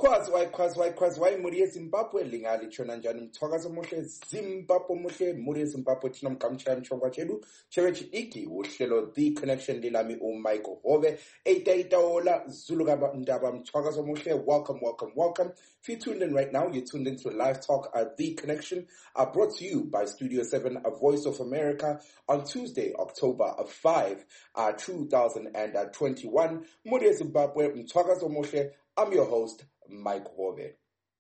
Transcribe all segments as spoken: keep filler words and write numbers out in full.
Kwazi why kwazi why kwazi why muri eZimbabwe lingali chona njani mthokazo omuhle Zimbabwe omuhle muri eZimbabwe thina mkamchaya mchongwa chedu chewe chidiki uhlelo The Connection lilami uMichael Hove eitaitaola Zulu kaba ndaba mthokazo omuhle. Welcome, welcome, welcome. If you're tuned in right now, you're tuned into Live Talk at The Connection, uh, brought to you by Studio seven, a Voice of America, on Tuesday, October fifth, uh, two thousand twenty-one. Muri eZimbabwe mthokazo omuhle. I'm your host, Mike Hove.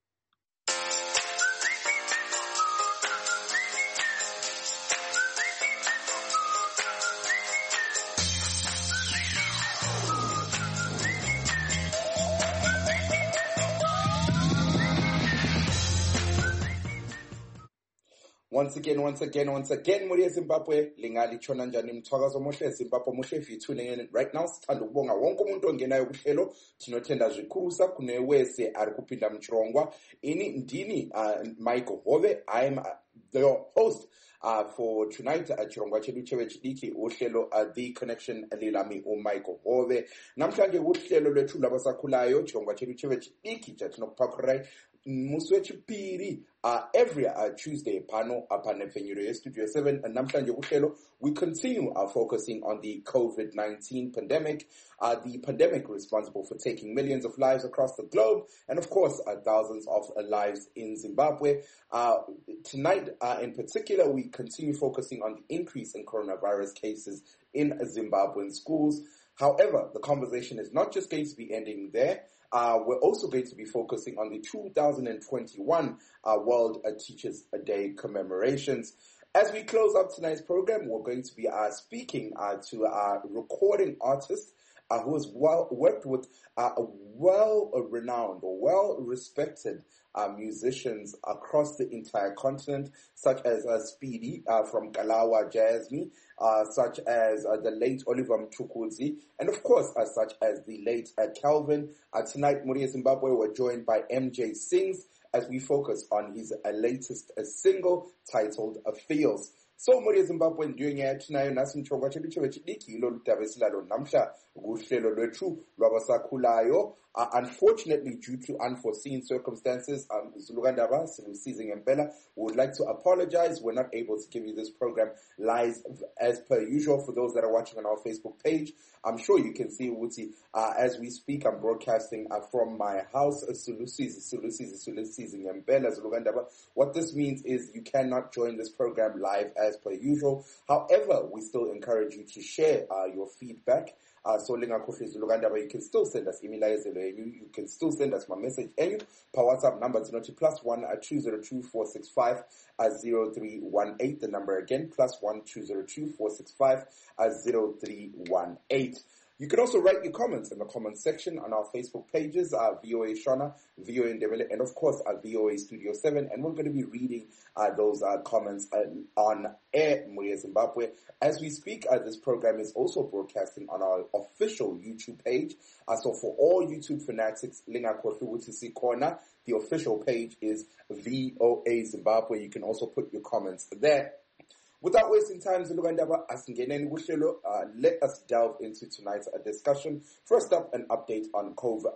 Once again, once again, once again, muri eZimbabwe, lingali chona njani mthokazo omuhle Zimbabwe omuhle. If you're tuning in right now, sithanda ukubonga wonke umuntu ongenayo kuhlelo, tinothenda zvikhurusa kune wese ari kupinda mchirongwa. Ini ndini uh, Michael Hove. I am uh, the host uh, for tonight at chirongwa chedu chewe chidiki uhlelo uh, The Connection lilami uMichael Hove. Namhlanje uhlelo lwethu labasakhulayo chirongwa chedu chewe chidiki chatinokuphakura musi wechipiri uh, every uh, Tuesday pano apane mfenyuro Studio seven. And namhlanje kuhlelo we continue our focusing on the COVID nineteen pandemic, uh, the pandemic responsible for taking millions of lives across the globe, and of course uh, thousands of uh, lives in Zimbabwe. Uh, tonight uh, in particular, we continue focusing on the increase in coronavirus cases in Zimbabwean schools. However, the conversation is not just going to be ending there. Uh, we're also going to be focusing on the two thousand twenty-one uh, World uh, Teachers Day commemorations. As we close up tonight's program, we're going to be uh, speaking uh, to a recording artist uh, who has well, worked with uh, well-renowned or well-respected uh, musicians across the entire continent, such as uh, Speedy uh, from Kalawa Jazmi, uh, such as uh, the late Oliver Mtukudzi, and of course, uh, such as the late uh, Calvin. Uh, tonight, Muri eZimbabwe, we're joined by M J Sings as we focus on his uh, latest uh, single titled uh, Feels. So muri eZimbabwe nduyenye yatinayo nasi mchongwa chedu chewe chidiki ilo lutaba esilalo namhla kuhlelo lwethu lwabasakhulayo. Uh, unfortunately, due to unforeseen circumstances, um, Zulukandaba, Silusizi Ngempela, we would like to apologize. We're not able to give you this program live as per usual. For those that are watching on our Facebook page, I'm sure you can see Wuti, uh, as we speak, I'm broadcasting uh, from my house, Sulusizi, Sulusizi, Sulusizi Ngempela, Zulukandaba. What this means is you cannot join this program live as per usual. However, we still encourage you to share uh, your feedback. Uh, so you can still send us email, you can still send us my message, and you per WhatsApp number to note plus one at two zero two four six five at zero three one eight. The number again plus one two zero two four six five at zero three one eight. You can also write your comments in the comments section on our Facebook pages, uh, V O A Shona, V O A Ndebele, and of course uh, V O A Studio seven. And we're going to be reading uh, those uh, comments uh, on air, Muri eZimbabwe. As we speak, uh, this program is also broadcasting on our official YouTube page. Uh, so for all YouTube fanatics, Linga Kofi Corner, the official page is V O A Zimbabwe. You can also put your comments there. Without wasting time, Zulukandaba, uh, let us delve into tonight's discussion. First up, an update on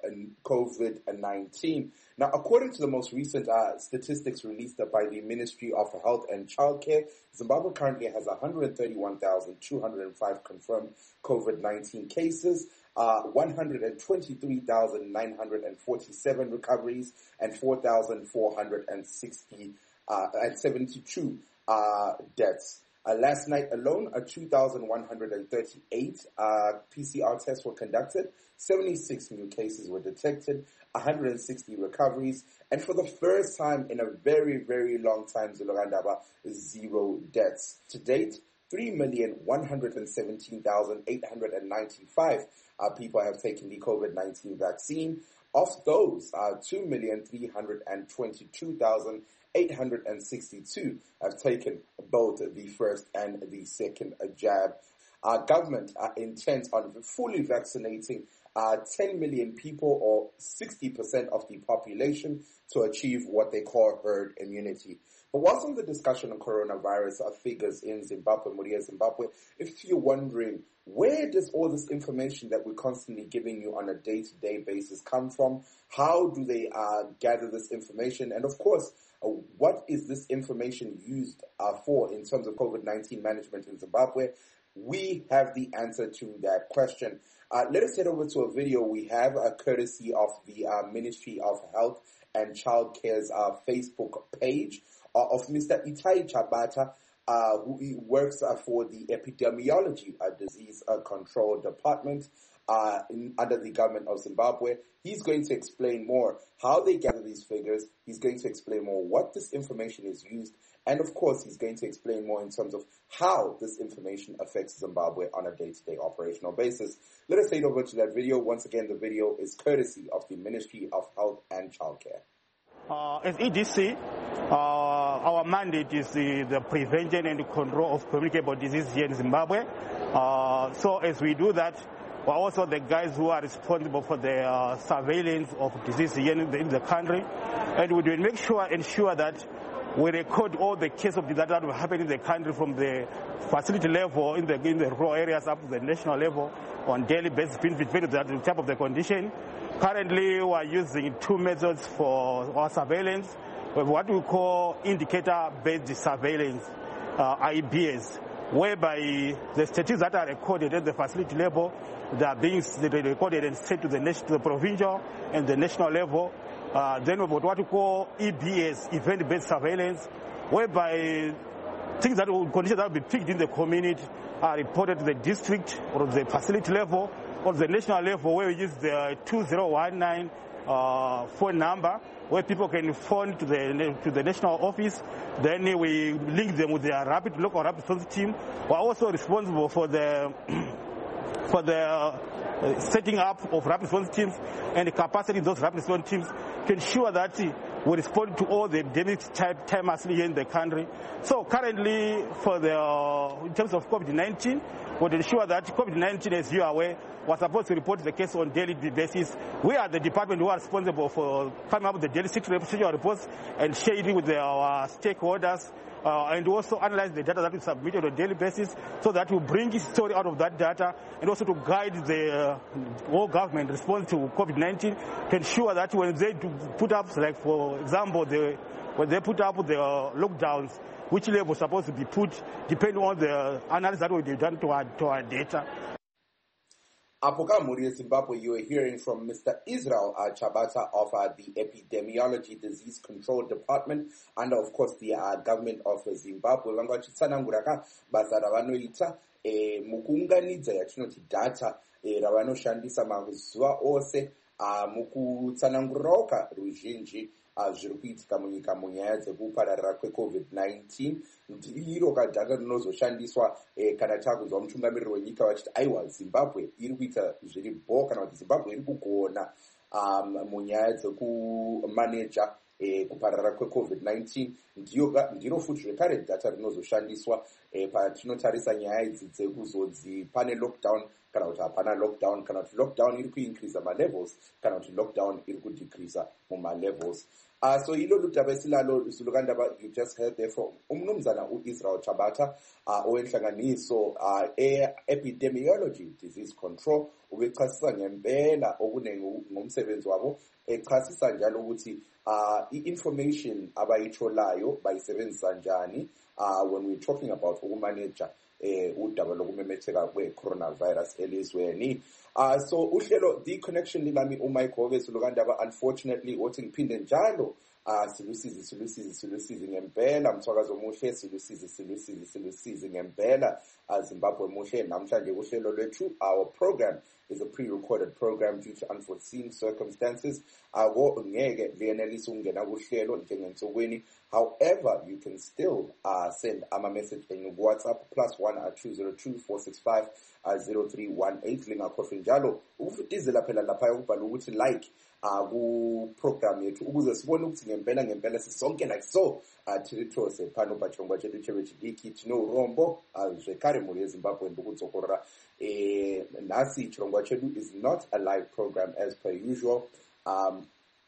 COVID nineteen. Now, according to the most recent uh, statistics released by the Ministry of Health and Childcare, Zimbabwe currently has one hundred thirty-one thousand two hundred five confirmed COVID nineteen cases, uh, one hundred twenty-three thousand nine hundred forty-seven recoveries, and four thousand four hundred sixty uh, and seventy-two Uh, deaths. Uh, last night alone, uh, two thousand one hundred thirty-eight uh, P C R tests were conducted, seventy-six new cases were detected, one hundred sixty recoveries, and for the first time in a very, very long time, Zulukandaba, zero deaths. To date, three million one hundred seventeen thousand eight hundred ninety-five uh, people have taken the COVID nineteen vaccine. Of those, uh, two million three hundred twenty-two thousand eight hundred sixty-two have taken both the first and the second jab. Our government uh, intends on fully vaccinating uh, ten million people, or sixty percent of the population, to achieve what they call herd immunity. But whilst on the discussion on coronavirus uh, figures in Zimbabwe, Muria, Zimbabwe, if you're wondering, where does all this information that we're constantly giving you on a day-to-day basis come from? How do they uh, gather this information? And of course, uh, what is this information used uh, for in terms of COVID nineteen management in Zimbabwe? We have the answer to that question. Uh, let us head over to a video we have, uh, courtesy of the uh, Ministry of Health and Child Care's uh, Facebook page uh, of Mister Itai Chabata, uh, who works uh, for the Epidemiology uh, Disease uh, Control Department uh, in, under the government of Zimbabwe. He's going to explain more how they gather these figures. He's going to explain more what this information is used. And of course, he's going to explain more in terms of how this information affects Zimbabwe on a day-to-day operational basis. Let us head over to that video. Once again, the video is courtesy of the Ministry of Health and Childcare. Uh, as E D C, uh, our mandate is the, the prevention and control of communicable disease here in Zimbabwe. Uh, so as we do that, we're also the guys who are responsible for the uh, surveillance of disease here in the, in the country. And we will make sure, ensure that we record all the cases of disease that will happen in the country from the facility level in the in the rural areas up to the national level on daily basis, depending on the type of the condition. Currently, we are using two methods for our surveillance. We have what we call indicator-based surveillance, uh, I B S, whereby the statistics that are recorded at the facility level, they are being recorded and sent to the, national, to the provincial and the national level. Uh, then we have what we call E B S, event-based surveillance, whereby things that will, conditions that will be picked in the community are reported to the district or the facility level or the national level, where we use the two zero one nine uh, phone number, where people can phone to the to the national office. Then we link them with their rapid local rapid response team. We're also responsible for the for the uh, setting up of rapid response teams and the capacity of those rapid response teams to ensure that we respond to all the epidemics timelessly here in the country. So currently, for the uh, in terms of COVID nineteen, we would ensure that COVID nineteen, as you are aware, was supposed to report the case on daily basis. We are the department who are responsible for coming up with the daily sector reports and sharing with the, our stakeholders, uh, and also analyze the data that we submit on a daily basis, so that we bring a story out of that data, and also to guide the uh, whole government response to COVID nineteen to ensure that when they do put up, like for example, the, when they put up the uh, lockdowns, which level is supposed to be put, depending on the analysis that will be done to our, to our data. Apoka Muri, Zimbabwe, you are hearing from Mister Israel uh, Chabata of uh, the Epidemiology Disease Control Department, and of course the uh, government of Zimbabwe. Vanga vachitsananguraka basa ravanoita eh, mukuunganidza yatinoti data eh, ravanoshandisa mazuva ose uh, mukutsanangurirawo ruzhinji uh, zviri kuitika munyika munyaya dzekupararira kwecovid nineteen. Ndiro kadhata rinozoshandiswa eh, kana takunzwa mutungamiriri wenyika vachiti aiwa Zimbabwe iri kuita zviri bho, kana kuti Zimbabwe iri kugona um, munyaya dzekumaneja eh, kupararira kwecovid nineteen. Ndiro futi zvekare dhata rinozoshandiswa eh, patinotarisa nyaya idzi dzekuzodzi pane lockdown kana kuti hapana lockdown, kana kuti lockdown iri kuincreasa malevels kana kuti lockdown iri kudecreasa mumalevels. Uh, so ilo lutaba esilalo sulukandaba you just heard there from umnumzana uIsrael Chabata uh, owenhlanganiso uh, Epidemiology Disease Control ubechasisa ngempela okunengi ngomsebenzi wabo, echasisa njalo ukuthi uh, i-information abayitholayo bayisebenzisa njani uh, when we're talking about ukumanage eh udaba lokumemetheka kwe-coronavirus elizweni. Uh, so uhlelo the connection lami uMike Hove sulukandaba unfortunately othi ngiphinde njalo uh, silusizi silusizi silusizi ngempela mthwakazo muhle silusizi silusizi silusizi ngempela uh, Zimbabwe muhle. Namhlanje uhlelo lwethu, our program is a pre-recorded program due to unforeseen circumstances. Ako ngeke liyenelisa ukungena kuhlelo njengensukwini. However, you can still uh, send ama message in WhatsApp plus one at two zero two four six five zero three one eight. Lingakhohlwa njalo ukufitizela phela lapha ukubhala ukuthi like uh, ku program yethu ukuze sibone ukuthi ngempela ngempela sisonke like so uh, tiritose pano pachongwa chetu chevechidiki tino urombo uh, zvekare muri yeZimbabwe ndikudzokorora eh, nasi chirongwa chedu is not a live program as per usual. Um,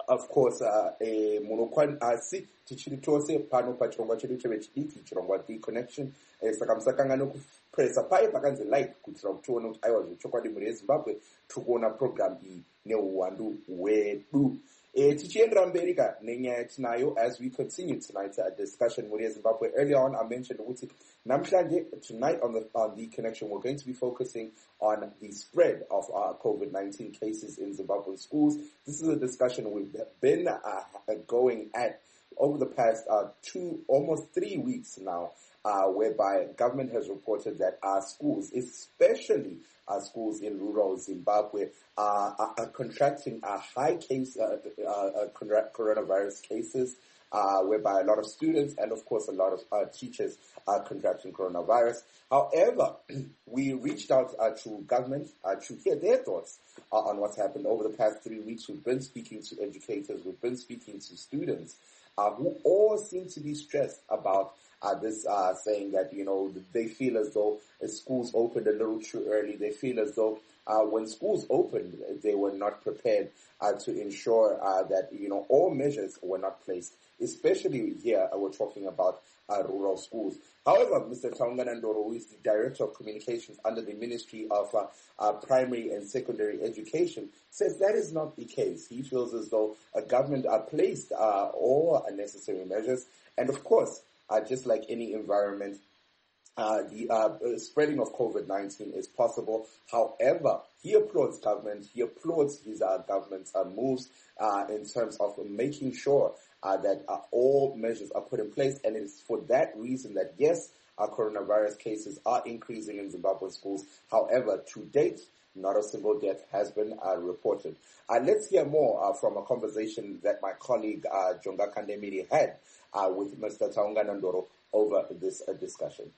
of course, eh, munokwan asi tichiri tose pano pachirongwa chedu chevechidiki chirongwa The Connection. Saka musakangana kupresa paye pakanzi like kuitira kuti tione kuti aiwa zvechokwadi mhuri yeZimbabwe tikuona program iyi neuwandu hwedu. Tichiendera mberi ka nenyaya tinayo as we continue tonight a discussion mhuri yeZimbabwe. Earlier on I mentioned ukuthi namhlanje tonight on the on The Connection we're going to be focusing on the spread of uh, COVID nineteen cases in Zimbabwean schools. This is a discussion we've been uh, going at over the past uh, two, almost three weeks now, uh, whereby government has reported that our schools, especially our schools in rural Zimbabwe, uh, are, are contracting a high case, uh, uh, uh, coronavirus cases, uh, whereby a lot of students and, of course, a lot of uh, teachers are contracting coronavirus. However, we reached out uh, to government uh, to hear their thoughts uh, on what's happened over the past three weeks. We've been speaking to educators, we've been speaking to students, Uh, who all seem to be stressed about uh, this, uh, saying that, you know, they feel as though uh, schools opened a little too early. They feel as though uh, when schools opened, they were not prepared uh, to ensure uh, that, you know, all measures were not placed, especially here uh, we're talking about uh, rural schools. However, Mister Taungana Ndoro, who is the Director of Communications under the Ministry of uh, uh, Primary and Secondary Education, says that is not the case. He feels as though a government uh, placed uh, all necessary measures. And of course, uh, just like any environment, uh, the uh, spreading of COVID nineteen is possible. However, he applauds government. He applauds his uh, government's uh, moves uh, in terms of making sure uh, that uh, all measures are put in place. And it is for that reason that, yes, our coronavirus cases are increasing in Zimbabwean schools. However, to date, not a single death has been uh, reported. Uh, let's hear more uh, from a conversation that my colleague uh, Jonga Kandemiri had uh, with Mister Taungana Ndoro over this uh, discussion.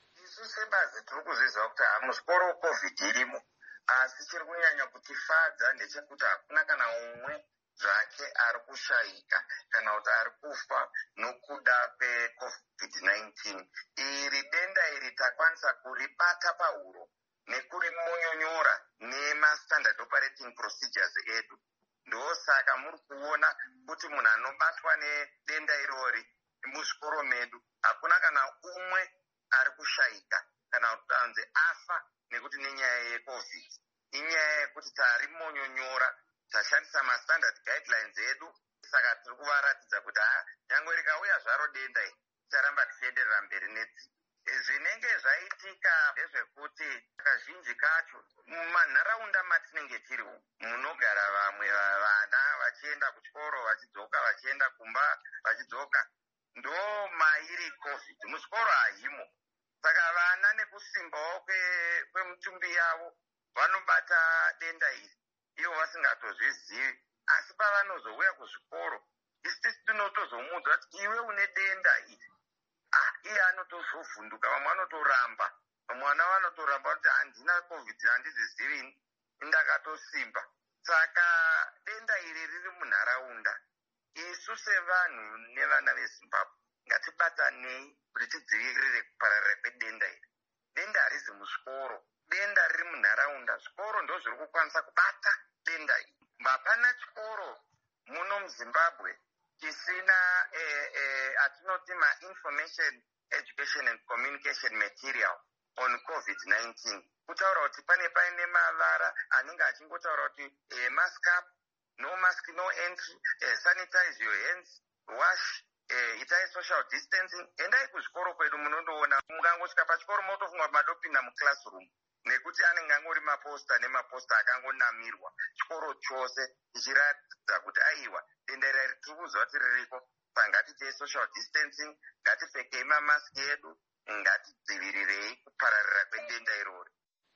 zvake ari kushaika kana kuti ari kufa nokuda kwecovid nineteen. Iri denda iri takwanisa kuribata pahuro nekurimonyonyora nemastandard operating procedures edu. Ndosaka muri kuona kuti munhu anobatwa nedenda irori muzvikoro medu hakuna kana umwe ari kushaika kana kuti anzi afa nekuti nenyaya yecovid. Inyaya yekuti tarimonyonyora, tashandisa mastandard guidelines edu. Saka tiri kuvaratidza kuti ha nyangwe rikauya zvaro denda iri ticharamba tichienderera mberi netsi. Zvinenge zvaitika ndezvekuti kazhinji kacho mumanharaunda matinenge tiri munogara vamwe vana vachienda kuchikoro vachidzoka, vachienda kumba vachidzoka, ndo mairi covid. Muchikoro hahimo. Saka vana nekusimbawo kwemutumbi yavo vanobata denda iri ivo vasingatozvizivi. Asi pavanozouya kuzvikoro isisi tinotozomuudza kuti iwe une denda iri, ah, iye anotozovhunduka, vamwe vanotoramba, vamwe vana vanotoramba kuti handina covid, handizvizivi, ndakatosimba. Saka denda iri riri munharaunda. Isu sevanhu nevana veZimbabwe ngatibatanei kuti tidzivirire kupararira kwedenda iri. Denda harizi muzvikoro, denda riri munharaunda. Zvikoro ndo zviri kukwanisa kubata denda iri. Hapana chikoro muno muZimbabwe chisina eh, eh, atinoti ma-information, education and communication material on covid nineteen. Kutaura kuti pane paine mavara anenge achingotaura kuti eh, mask up, no mask, no entry, eh, sanitize your hands, wash, eh, itai social distancing. Endai kuzvikoro kwedu munondoona, mukangosvika pachikoro motofunga kuti madopinda muclassroom, nekuti anenge angori maposta nemaposta akangonamirwa chikoro chose ichiratidza kuti aiwa denda iri tiri kuziva kuti ririko. Ngatiitei social distancing, ngatipfekei mamaski edu, ngatidzivirirei kupararira kwedenda irori.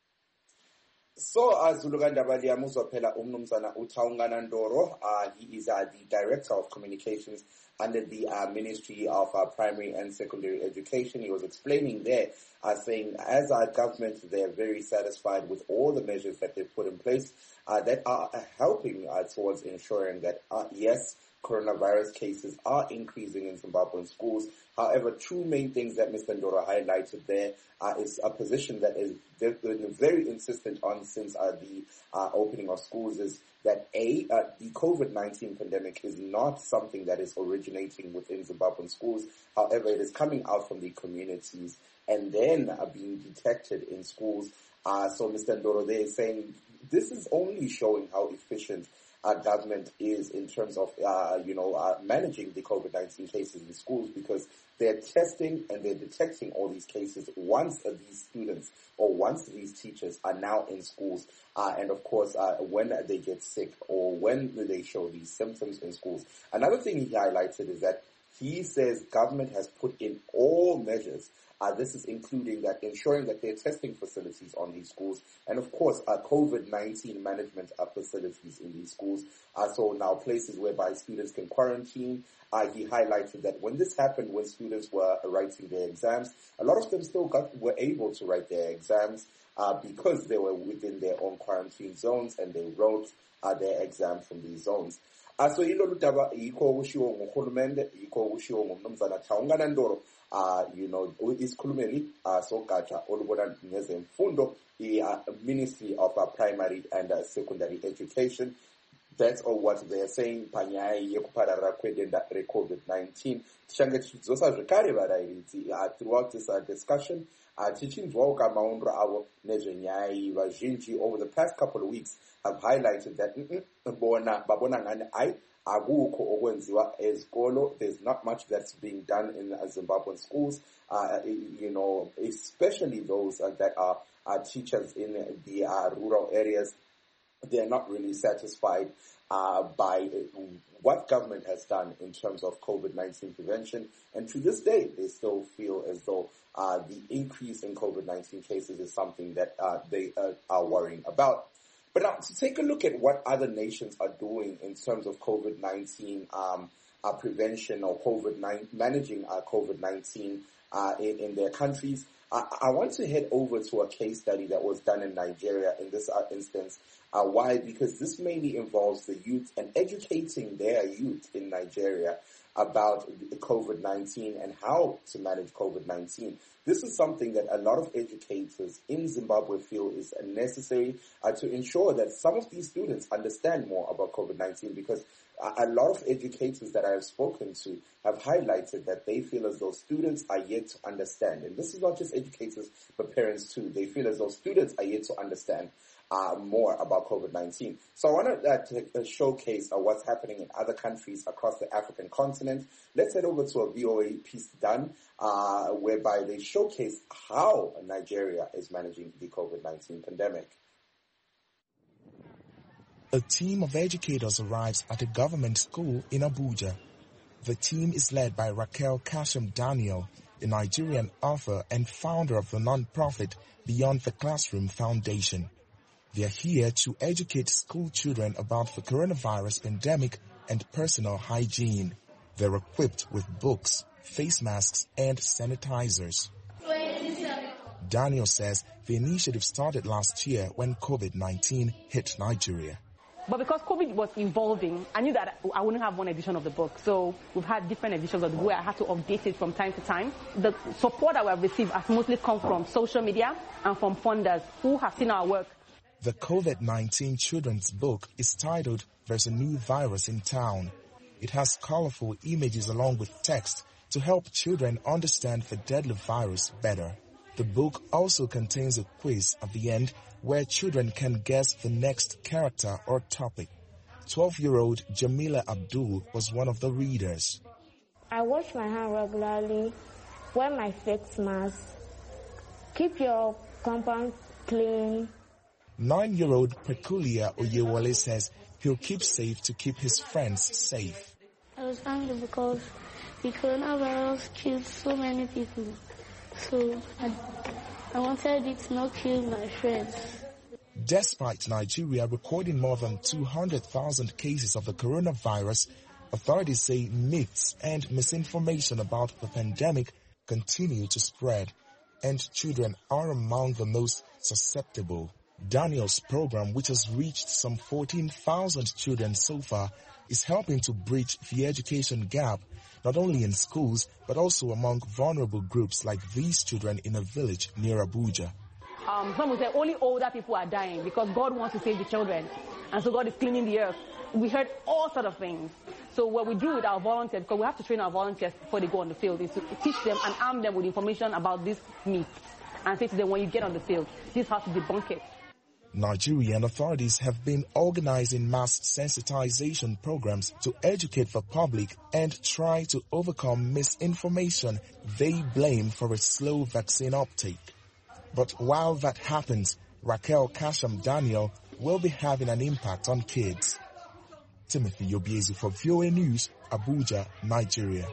So, Zuluka Ndabali amuzwa phela umnumzana uTaungana Ndoro. Uh, he is uh, the Director of Communications under the uh, Ministry of uh, Primary and Secondary Education. He was explaining there, uh, saying as our government, they are very satisfied with all the measures that they've put in place uh, that are helping uh, towards ensuring that, uh, yes, coronavirus cases are increasing in Zimbabwean schools. However, two main things that Mister Ndoro highlighted there uh, is a position that is very, very insistent on since uh, the uh, opening of schools is that A, uh, the COVID nineteen pandemic is not something that is originating within Zimbabwean schools. However, it is coming out from the communities and then uh, being detected in schools. Uh, so Mister Ndoro there is saying this is only showing how efficient our government is in terms of, uh, you know, uh, managing the COVID nineteen cases in schools, because they're testing and they're detecting all these cases once uh, these students or once these teachers are now in schools. Uh, and of course, uh, when they get sick or when they show these symptoms in schools. Another thing he highlighted is that he says government has put in all measures. Uh, this is including that ensuring that there are testing facilities on these schools, and of course, uh, COVID nineteen management uh, facilities in these schools. Uh, so now places whereby students can quarantine. Uh, he highlighted that when this happened, when students were writing their exams, a lot of them still got, were able to write their exams uh, because they were within their own quarantine zones and they wrote uh, their exam from these zones. Uh, so ilolu daba yikho kushiwo nguhulumende, yikho kushiwo ngumnumzana Thawungana Ndoro. Uh, you know, isikhulumeli uh, sogatsha olubona ngezemfundo, the uh, Ministry of uh, Primary and uh, Secondary Education. That's all what they're saying panyaya yekupararira kwedenda re-COVID nineteen. Tichange tichidzosa zvekare varairidzi uh, throughout this uh, discussion. Uh, tichinzwawo kamaundro avo nezvenyaya iyi. Vazhinji over the past couple of weeks have highlighted that bona babona ngani ai akukho okwenziwa ezikolo. There's not much that's being done in uh, Zimbabwean schools, uh, you know, especially those uh, that are, are teachers in the uh, rural areas. They're not really satisfied uh, by what government has done in terms of COVID nineteen prevention. And to this day, they still feel as though uh, the increase in COVID nineteen cases is something that uh, they uh, are worrying about. But now, to take a look at what other nations are doing in terms of COVID nineteen um, uh, prevention or COVID nineteen managing uh, COVID nineteen uh, in, in their countries, I, I want to head over to a case study that was done in Nigeria in this uh, instance. Uh, why? Because this mainly involves the youth and educating their youth in Nigeria about COVID nineteen and how to manage COVID nineteen. This is something that a lot of educators in Zimbabwe feel is necessary uh, to ensure that some of these students understand more about COVID nineteen, because a, a lot of educators that I have spoken to have highlighted that they feel as though students are yet to understand. And this is not just educators, but parents too. They feel as though students are yet to understand Uh, more about COVID nineteen. So I want to uh, to, uh, showcase uh, what's happening in other countries across the African continent. Let's head over to a V O A piece done, uh, whereby they showcase how Nigeria is managing the COVID nineteen pandemic. A team of educators arrives at a government school in Abuja. The team is led by Raquel Kashim Daniel, a Nigerian author and founder of the non-profit Beyond the Classroom Foundation. They are here to educate school children about the coronavirus pandemic and personal hygiene. They're equipped with books, face masks, and sanitizers. Daniel says the initiative started last year when COVID nineteen hit Nigeria. But because COVID was evolving, I knew that I wouldn't have one edition of the book. So we've had different editions of the book where I had to update it from time to time. The support that we have received has mostly come from social media and from funders who have seen our work. The COVID nineteen children's book is titled There's a New Virus in Town. It has colorful images along with text to help children understand the deadly virus better. The book also contains a quiz at the end where children can guess the next character or topic. twelve-year-old Jamila Abdul was one of the readers. I wash my hands regularly, wear my face mask, keep your compound clean. Nine-year-old Prekulia Oyewole says he'll keep safe to keep his friends safe. I was angry because the coronavirus killed so many people. So I, I wanted it to not kill my friends. Despite Nigeria recording more than two hundred thousand cases of the coronavirus, authorities say myths and misinformation about the pandemic continue to spread, and children are among the most susceptible. Daniel's program, which has reached some fourteen thousand children so far, is helping to bridge the education gap, not only in schools, but also among vulnerable groups like these children in a village near Abuja. Um, some will say only older people are dying because God wants to save the children, and so God is cleaning the earth. We heard all sorts of things. So what we do with our volunteers, because we have to train our volunteers before they go on the field, is to teach them and arm them with information about this myth and say to them, when you get on the field, this has to debunk it. Nigerian authorities have been organizing mass sensitization programs to educate the public and try to overcome misinformation they blame for a slow vaccine uptake. But while that happens, Raquel Kasham Daniel will be having an impact on kids. Timothy Obiezu for V O A News, Abuja, Nigeria.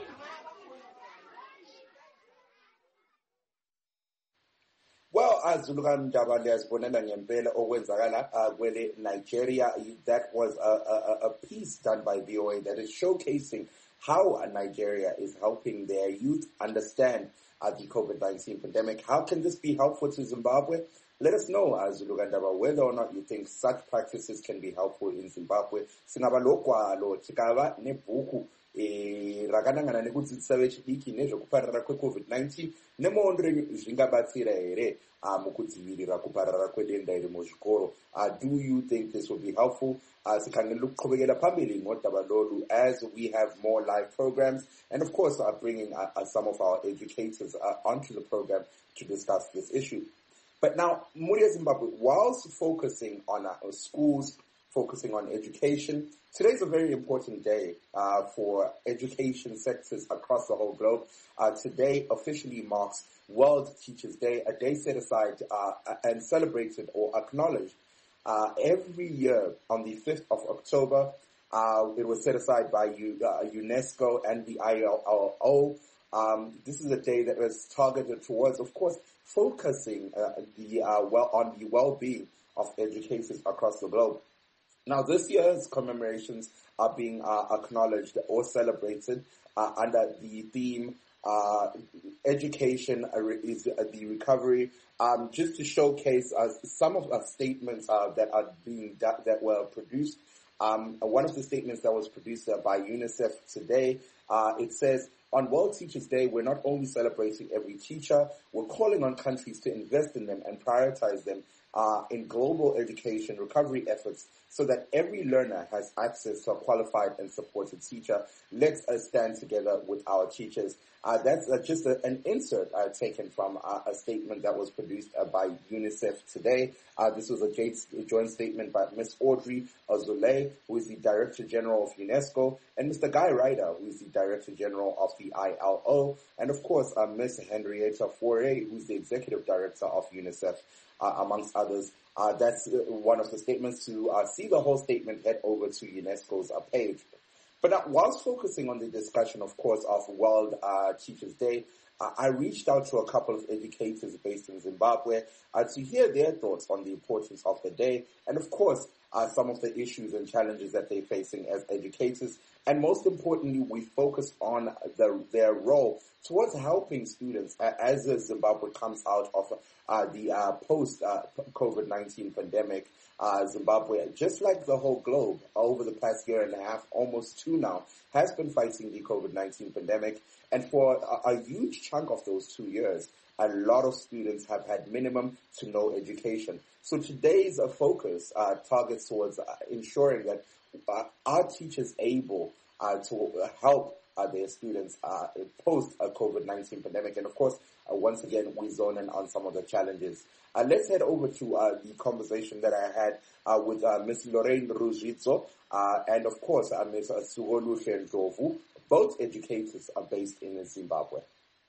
Well, as Zulukan Dabali has bonela ngempela okwenzakala kwele Nigeria, that was a, a, a piece done by V O A that is showcasing how Nigeria is helping their youth understand uh, the COVID nineteen pandemic. How can this be helpful to Zimbabwe? Let us know, as Zulukan Daba, whether or not you think such practices can be helpful in Zimbabwe. Singabalokwa tikava nebuku e rakanangana nekudzidzisa vechidiki nezvekuparara kweCovid nineteen nemoondre zvingabatsira here mukudzivirira kuparara kwedenda iri muzvikoro. Do you think this will be helpful? Sikhangela ukuqhubekela phambili ngodaba lolu as we have more live programs and of course are bringing uh, uh, some of our educators uh, onto the program to discuss this issue. But now, Muria Zimbabwe, whilst focusing on uh, schools, focusing on education, today is a very important day uh, for education sectors across the whole globe. Uh, today officially marks World Teachers Day, a day set aside uh, and celebrated or acknowledged uh, every year on the fifth of October. Uh, it was set aside by U- uh, UNESCO and the I L O. Um, this is a day that was targeted towards, of course, focusing uh, the uh, well on the well-being of educators across the globe. Now, this year's commemorations are being uh, acknowledged or celebrated uh, under the theme uh, "Education is the Recovery," um, just to showcase uh, some of the statements uh, that are being that, that were produced. Um, one of the statements that was produced uh, by UNICEF today, uh, it says, on World Teachers Day, we're not only celebrating every teacher, we're calling on countries to invest in them and prioritize them uh, in global education recovery efforts so that every learner has access to a qualified and supported teacher. Let's uh, stand together with our teachers. Uh, that's uh, just a, an insert uh, taken from uh, a statement that was produced uh, by UNICEF today. Uh, this was a joint statement by Miz Audrey Azoulay, who is the Director General of UNESCO, and Mister Guy Ryder, who is the Director General of the I L O, and of course uh, Miz Henrietta Foray, who is the Executive Director of UNICEF, uh, amongst others. Uh, that's uh, one of the statements. To uh, see the whole statement, head over to UNESCO's uh, page. But now, whilst focusing on the discussion, of course, of World uh, Teachers Day, uh, I reached out to a couple of educators based in Zimbabwe uh, to hear their thoughts on the importance of the day and, of course, uh, some of the issues and challenges that they're facing as educators. And most importantly, we focus on the, their role towards helping students uh, as Zimbabwe comes out of uh, the uh, post-COVID nineteen pandemic. Uh, Zimbabwe, just like the whole globe, over the past year and a half, almost two now, has been fighting the COVID nineteen pandemic. And for a, a huge chunk of those two years, a lot of students have had minimum to no education. So today's uh, focus uh, targets towards uh, ensuring that uh, our teachers able uh, to uh, help uh, their students uh, post a COVID nineteen pandemic. And of course, uh, once again, we zone in on some of the challenges. Uh, let's head over to uh, the conversation that I had uh, with uh, Miz Lorraine Ruzitzo uh, and, of course, uh, Miz Sugoluhle Ndlovu. Both educators are based in Zimbabwe.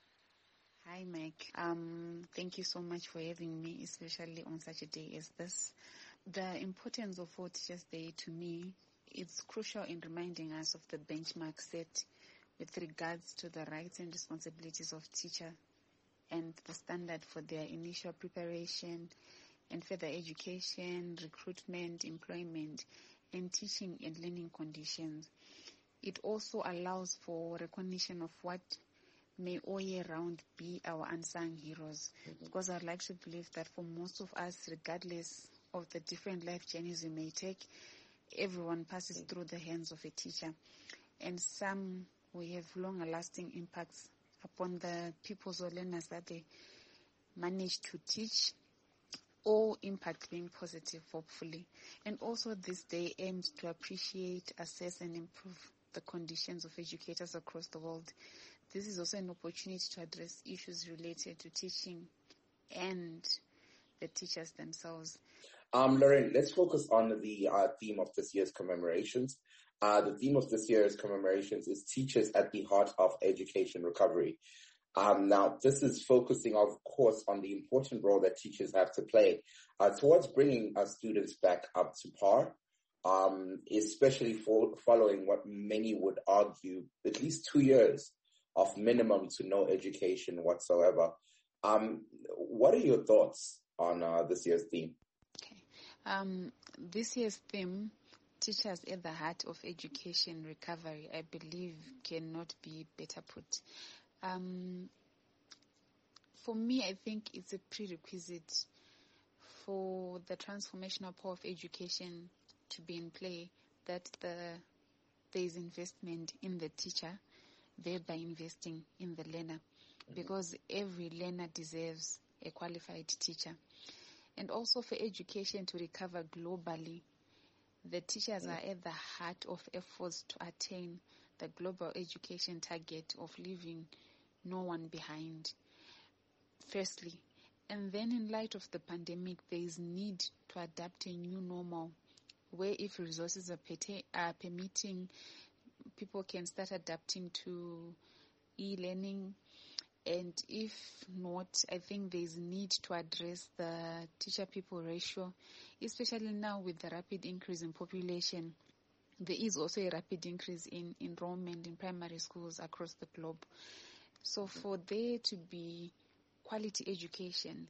Hi, Mike. Um, thank you so much for having me, especially on such a day as this. The importance of World Teachers Day to me, it's crucial in reminding us of the benchmark set with regards to the rights and responsibilities of teachers and the standard for their initial preparation and further education, recruitment, employment, and teaching and learning conditions. It also allows for recognition of what may all year round be our unsung heroes. Mm-hmm. Because I'd like to believe that for most of us, regardless of the different life journeys we may take, everyone passes through the hands of a teacher, and some will have longer lasting impacts upon the pupils or learners that they manage to teach, or impact being positive, hopefully. And also this day aims to appreciate, assess and improve the conditions of educators across the world. This is also an opportunity to address issues related to teaching and the teachers themselves. Um, Lorraine, let's focus on the uh, theme of this year's commemorations. Uh, the theme of this year's commemorations is Teachers at the Heart of Education Recovery. Um, now, this is focusing, of course, on the important role that teachers have to play uh, towards bringing our students back up to par, um, especially for following what many would argue at least two years of minimum to no education whatsoever. Um, what are your thoughts on uh, this year's theme? Okay. Um, this year's theme, Teachers at the Heart of Education Recovery, I believe cannot be better put. Um, for me, I think it's a prerequisite for the transformational power of education to be in play, that the there is investment in the teacher, thereby investing in the learner, mm-hmm. because every learner deserves a qualified teacher. And also for education to recover globally, the teachers mm-hmm. are at the heart of efforts to attain the global education target of leaving no one behind, firstly. And then in light of the pandemic, there is need to adapt a new normal where, if resources are, pet- are permitting, people can start adapting to e-learning. And if not, I think there is need to address the teacher-people ratio, especially now with the rapid increase in population. There is also a rapid increase in enrollment in primary schools across the globe. So for there to be quality education,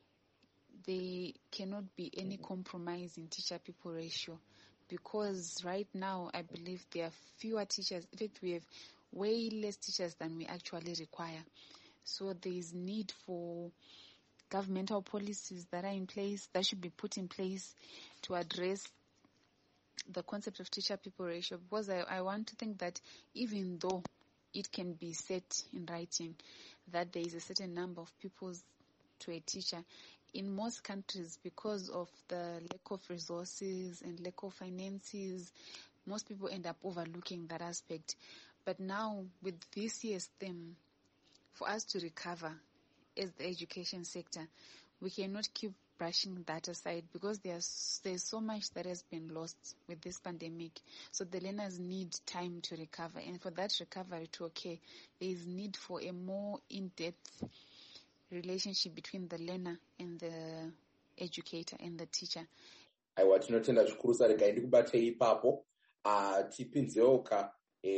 there cannot be any compromise in teacher-people ratio, because right now I believe there are fewer teachers. In fact, we have way less teachers than we actually require. So there is need for governmental policies that are in place, that should be put in place to address the concept of teacher-people ratio, because I, I want to think that even though it can be set in writing that there is a certain number of pupils to a teacher, in most countries, because of the lack of resources and lack of finances, most people end up overlooking that aspect. But now, with this year's theme, for us to recover as the education sector, we cannot keep brushing that aside, because there's there's so much that has been lost with this pandemic. So the learners need time to recover, and for that recovery to occur, there is need for a more in-depth relationship between the learner and the educator and the teacher. Aiwa, tinotenda zvikuru saregai ndikubatei ipapo tipinzeoka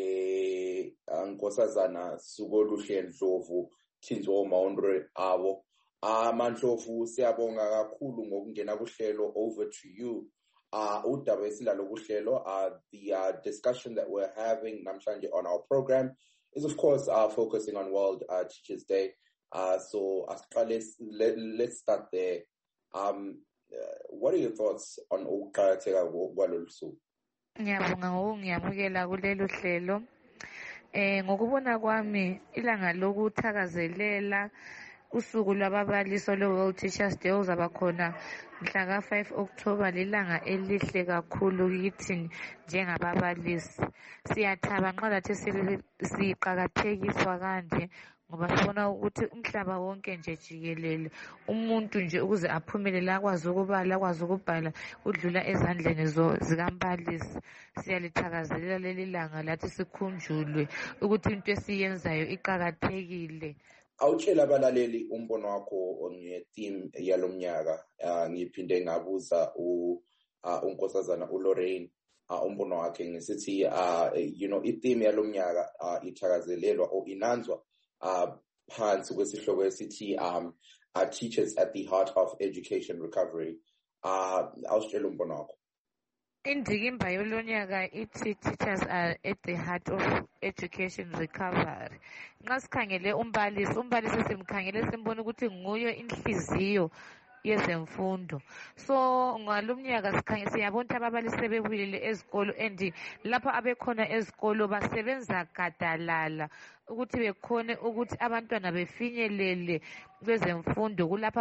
nkosazana suko luhle ndlovu tinzwa maondre avo. Ah, Mandlovu, siyabonga kakhulu ngokungena kuhlelo. Over to you. Uh, udaba esindalo kuhlelo, uh, the uh, discussion that we're having namhlanje on our program is, of course, uh, focusing on World uh, Teachers Day. Uh, so uh, let's, let, let's start there. Um, uh, what are your thoughts on ukuqakatheka kwalolu suku? Ngiyabonga ngokungiyamukela kulelo hlelo. Eh ngokubona kwami ilanga lokuthakazelela usuku lwababalisi lwe-World Teachers Day ozaba khona mhla ka five October, lilanga elihle kakhulu kithi njengababalisi. Siyathaba nxa lathi siqakathekiswa kanje, ngoba sibona ukuthi umhlaba wonke nje jikelele umuntu nje ukuze aphumelele akwazi ukubala akwazi ukubhala udlula ezandleni zikambalisi. Siyalithakazelela leli langa lathi sikhunjulwe ukuthi into esiyenzayo iqakathekile. Awutshela abalaleli umbono wakho nge-theme yalo mnyaka. Uh, ngiphinde ngabuza unkosazana uLorraine umbono wakhe ngesithi uh, you know, i-theme yalo mnyaka uh, ithakazelelwa or inanzwa uh, phansi kwesihloko esithi um, uh, Teachers at the Heart of Education Recovery. Uh, awutshela umbono wakho. Indikimba yolonyaka ithi Teachers are at the heart of education recovery. Nxa sikhangele umbalisi, umbalisi simkhangele simbona ukuthi nguye inhliziyo yezemfundo. So ngalumnyaka sikhanye siyabona ukuthi ababalisi sebebuyile ezikolo and lapho abekhona ezikolo basebenza gadalala ukuthi bekhone ukuthi abantwana befinyelele kwezemfundo kulapho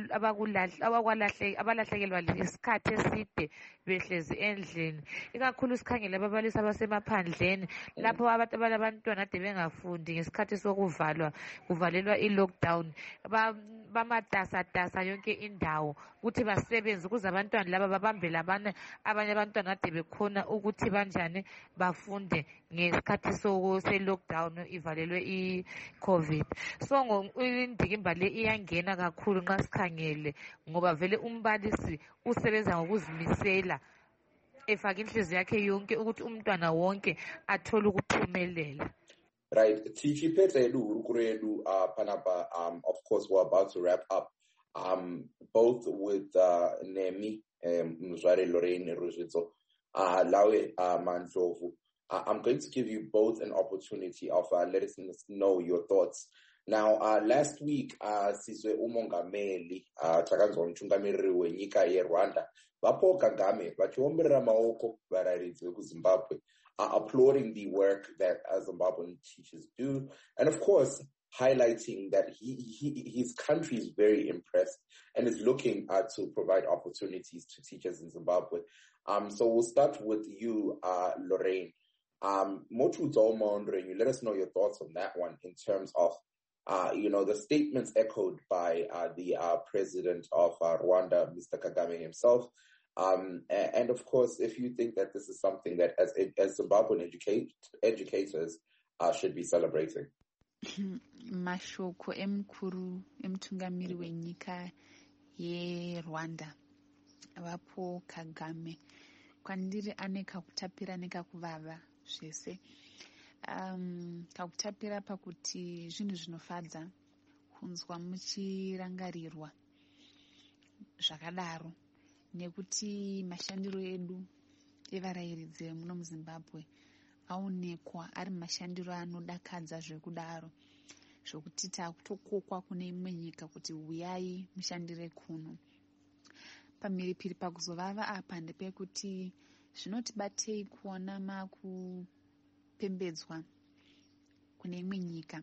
abalahlekelwa isikhathi eside behlezi endlini, ikakhulu sikhangele ababalisi abasemaphandleni lapho abantu abalabantwana ade bengafundi ngesikhathi sokuvalwa kuvalelwa i-lockdown, bamatasatasa yonke indawo ukuthi basebenze ukuze abantwana laba babambe labana abanye abantwana ade bekhona ukuthi banjani bafunde ngesikhathi se-lockdown ivalelwe i-COVID. So indikimba le iyangena kakhulu nxa sikhangele ngoba vele umbalisi usebenza ngokuzimisela efaka inhliziyo yakhe yonke ukuthi umntwana wonke athole ukuphumelela. Right, Tichi Petelu Urukuredu uh Panapa, um of course we're about to wrap up. Um both with uh Nemi um Mzware Lorraine Rujizo, uh Lawe uh Mandlovu. Uh, I'm going to give you both an opportunity of uh, letting us know your thoughts. Now, uh, last week, uh, Sizwe Umongameli, uh, Takanzo Mchungamiri Wenyika ye Rwanda, Bapo Kagame, Bachiombera Maoko, Bararizwe Zimbabwe, are applauding the work that uh, Zimbabwean teachers do. And of course, highlighting that he, he his country is very impressed and is looking uh, to provide opportunities to teachers in Zimbabwe. Um, so we'll start with you, uh, Lorraine. Um, Motu Dolmondre, you let us know your thoughts on that one in terms of, uh, you know, the statements echoed by uh, the uh, president of uh, Rwanda, Mister Kagame himself. Um, and, and of course, if you think that this is something that as, as Zimbabwean educate, educators uh, should be celebrating. Mashoko emkuru emtungamiri wenyika ye Rwanda vapo Kagame kwandiri ane kakutapira nekakuvava zvese. Um, kakutapira pakuti zvinhu zvinofadza kunzwa muchirangarirwa zvakadaro nekuti mashandiro edu evarayiridzi muno muZimbabwe aonekwa ari mashandiro anodakadza zvekudaro zvokuti takutokokwa kune imwe nyika kuti uyai mushandire kuno. Pamhiripiri pakuzovava apa ndepekuti zvinotibatei kuona makupembedzwa kune imwe nyika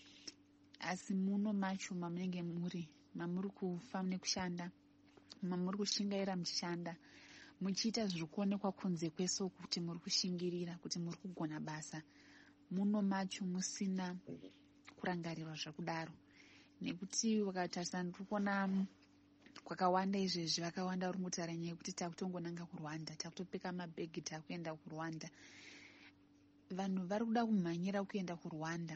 asi muno macho mamunenge muri mamuri kufa nekushanda mamuri kushingaira muchishanda muchiita zviri kuonekwa kunze kwese kuti muri kushingirira kuti muri kugona basa muno macho musina kurangarirwa zvakudaro nekuti wakatarisa ndiri kuona kwakawanda izvezvi vakawanda vari mutaura nyaya yekuti takutongonanga kuRwanda takutopeka mabhegi takuenda kuRwanda. Vanhu vari kuda kumhanyira kuenda kuRwanda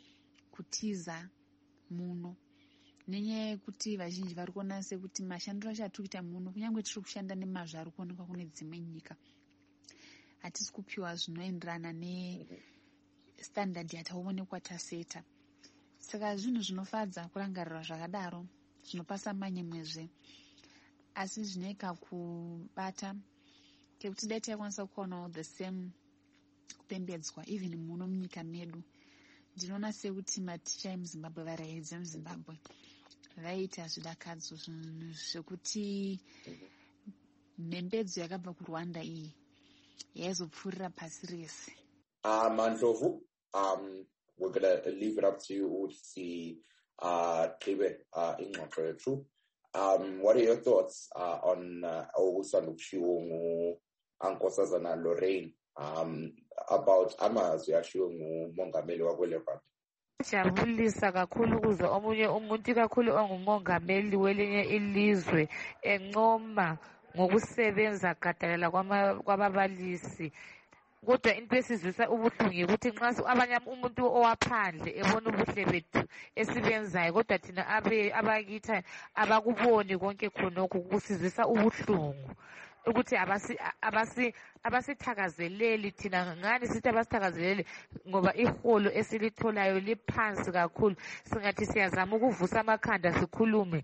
kutiza muno nenyaya yekuti vazhinji vari kuona sekuti mashandiro acho atiri kuita muno kunyange tiri kushanda nemazvo ari kuonekwa kune dzimwe nyika hatisi kupiwa zvinoenderana nestandard yataonekwa taseta. Saka zvinhu zvinofadza kurangarira zvakadaro zvinopasa manyemwezve asi zvinoika kubata kekuti dai taikwanisa kuonawo the same kupembedzwa even muno munyika medu. Ndinoona sekuti maticha emuZimbabwe varairidzi vemuZimbabwe vaiita zvidakadzo zvekuti mhembedzo yakabva kuRwanda iyi yaizopfuurira pasi rese. Uh, Mandlovu, um, we're going to leave it up to you to see uh, uh, in um, what are your thoughts uh, on Ogusandukshiwo Ankosazana Lorraine um, about amazwi ashiwo ngumongameli wakwele Rwanda? Jabulisa kakhulu kuzwa omunye umuntu kakhulu ongumongameli welinye ilizwe encoma ngokusebenza gadalala kwababalisi. Kodwa into esizwisa ubuhlungu ukuthi nxa abanye umuntu owaphandle ebona ubuhle bethu esibenzayo kodwa thina abakitha abakuboni konke khonokho kusizwisa ubuhlungu ukuthi abasi abasi abasithakazeleli thina ngani sithi abasithakazeleli ngoba iholo esilitholayo liphansi kakhulu. Singathi siyazama ukuvusa amakhanda sikhulume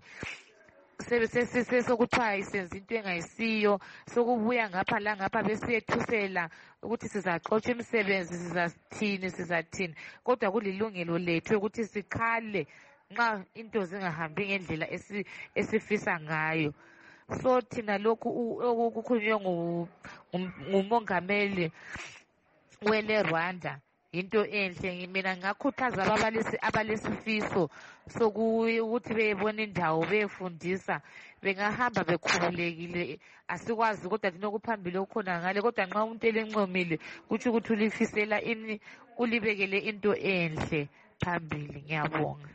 sesokuthiwa isenza into engayisiyo sokubuya ngapha la ngapha besiyethusela ukuthi sizaxotsha imisebenzi sizathini sizathini kodwa kulilungelo lethu ukuthi sikhale nxa into zingahambi ngendlela esifisa ngayo. So thina lokhu okukhulunywe ngumongameli wele Rwanda into enhle. Mina ngakhuthaza ababalisi abalesifiso sokuthi beyebona indawo beyefundisa bengahamba bekhululekile. Asikwazi kodwa thina okuphambili okukhona ngale, kodwa nxa umuntu elencomile kutsho ukuthi ulifisela ini, ulibekele into enhle phambili. Ngiyabonga.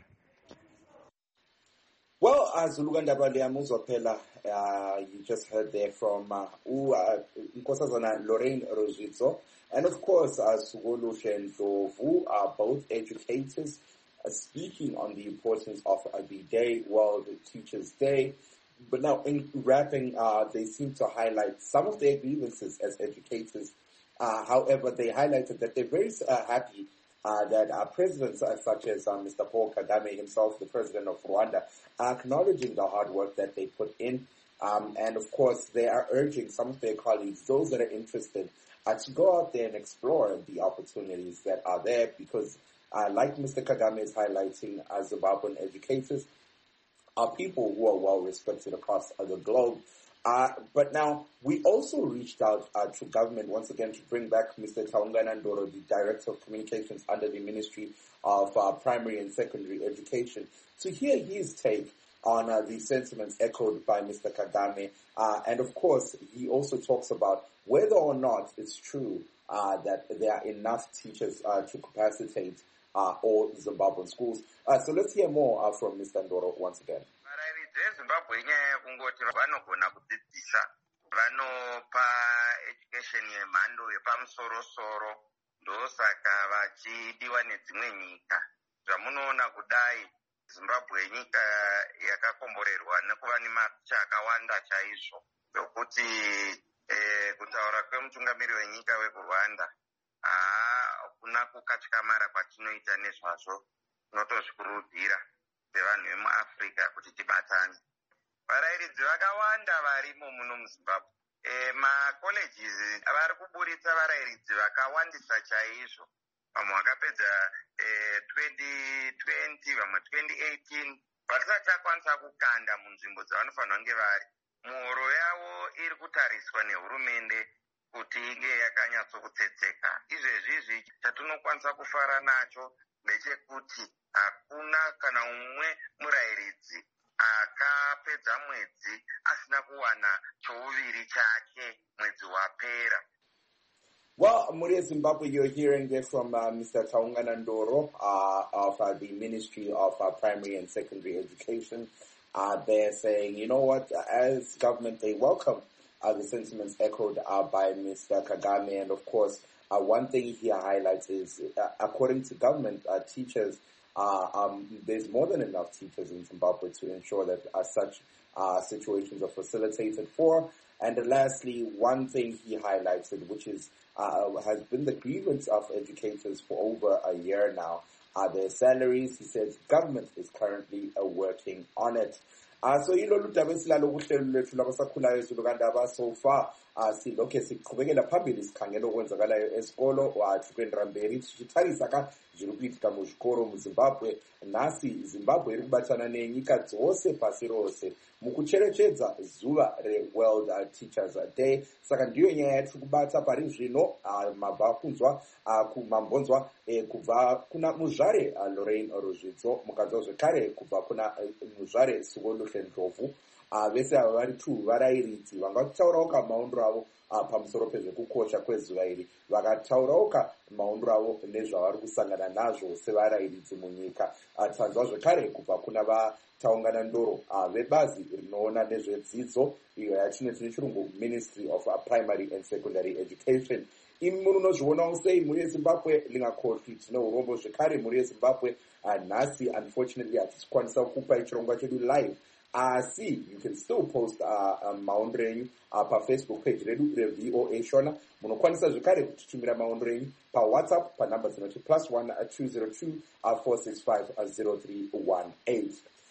Well, as Zulugandaba Liamuzwa Pela, you just heard there from uh, Nkosazana Lorraine Rojitso, and of course, as Sugolu Ndlovu are both educators, uh, speaking on the importance of uh, the day, World Teachers Day. But now, in wrapping, uh, they seem to highlight some of their grievances as educators. Uh, however, they highlighted that they're very uh, happy Uh, that our presidents, uh, such as uh, Mister Paul Kagame himself, the president of Rwanda, are acknowledging the hard work that they put in. Um, and of course, they are urging some of their colleagues, those that are interested, uh, to go out there and explore the opportunities that are there because, uh, like Mister Kagame is highlighting, as Zimbabwean educators are people who are well respected across uh, the globe. Uh, but now, we also reached out uh, to government once again to bring back Mister Taungana Ndoro, the Director of Communications under the Ministry of uh, Primary and Secondary Education, to hear his take on uh, the sentiments echoed by Mister Kagame. Uh, and of course, he also talks about whether or not it's true uh, that there are enough teachers uh, to capacitate uh, all Zimbabwean schools. Uh, so let's hear more uh, from Mister Ndoro once again. Zimbabwe inyaya yekungoti vanogona kudzidzisa vanopa education yemhando yepamusoro-soro, ndosaka vachidiwa nedzimwe nyika. Zvamunoona kudai Zimbabwe nyika yakakomborerwa nekuva nematicha akawanda chaizvo, zvokuti eh, kutaura kwemutungamiri wenyika wekurwanda hakuna kukatyakamara kwatinoita nezvazvo, tinotozvikurudzira sevanhu vemuAfrica kuti tibatane. Varairidzi vakawanda varimo muno muZimbabwe. E, macolleges vari kuburitsa varairidzi vakawandisa chaizvo. Vamwe vakapedza e, twenty twenty, vamwe twenty eighteen. Vasati vakwanisa kukanda munzvimbo dzavanofanira kunge vari. Muhoro yavo iri kutariswa nehurumende kuti inge yakanyatsokutsetseka. Izvezvizvi chatinokwanisa kufara nacho ndechekuti hakuna kana umwe murairidzi akapedza mwedzi asina kuwana chouviri chake mwedzi wapera. Well, Muria Zimbabwe, you're hearing there from uh, Mister Taungana Ndoro uh, of uh, the Ministry of uh, Primary and Secondary Education. Uh, they're saying, you know what, as government, they welcome uh, the sentiments echoed uh, by Mister Kagame. And of course, uh, one thing he highlights is, uh, according to government, uh, teachers, uh, um, there's more than enough teachers in Zimbabwe to ensure that uh, such uh, situations are facilitated for. And lastly, one thing he highlighted, which is uh, has been the grievance of educators for over a year now, are their salaries. He says government is currently uh, working on it. Uh, so yilo ludaba esilalo kuhlelo lwethu labasakhulayo Zulugandaba so far uh, silokhe siqhubekela phambili sikhangela okwenzakalayo esikolo wathi kwendramberi sichitharisa ka zviri kuitika muzvikoro muZimbabwe. Nasi Zimbabwe iri kubatana nenyika dzose pasi rose mukucherechedza zuva reWorld uh, Teachers Day. Saka ndiyo nyaya yatiri kubata pari zvino uh, mabva kunzwa uh, kumambonzwa eh, kubva kuna muzvare uh, Lorraine Rojitso, mukanzwa zvekare kubva kuna uh, muzvare Sugolu Ndlovu. Uh, vese ava vari tu varairidzi vangataurawo maondro avo uh, pamusoro pezvekukosha kwezuva iri, vakataurawo maondro avo nezvavari kusangana nazvo sevarairidzi munyika. Uh, tanzwa zvekare kubva kuna vaTaungana Ndoro uh, vebazi rinoona nezvedzidzo iyo yatinoti nechirungu Ministry of uh, Primary and Secondary Education. Imi munozvionawo sei muri yeZimbabwe? Lingakohli tine urombo zvekare muri yeZimbabwe. Uh, nhasi unfortunately hatikwanisa kukupa chirongwa chedu live. Uh, see, you can still post uh, um, maondro enyu uh, pa Facebook page redu re-V O A Shona. Munokwanisa zvekare kutitumira maondro enyu pa WhatsApp pa number dzinoti plus one two zero two four six five zero three one eight.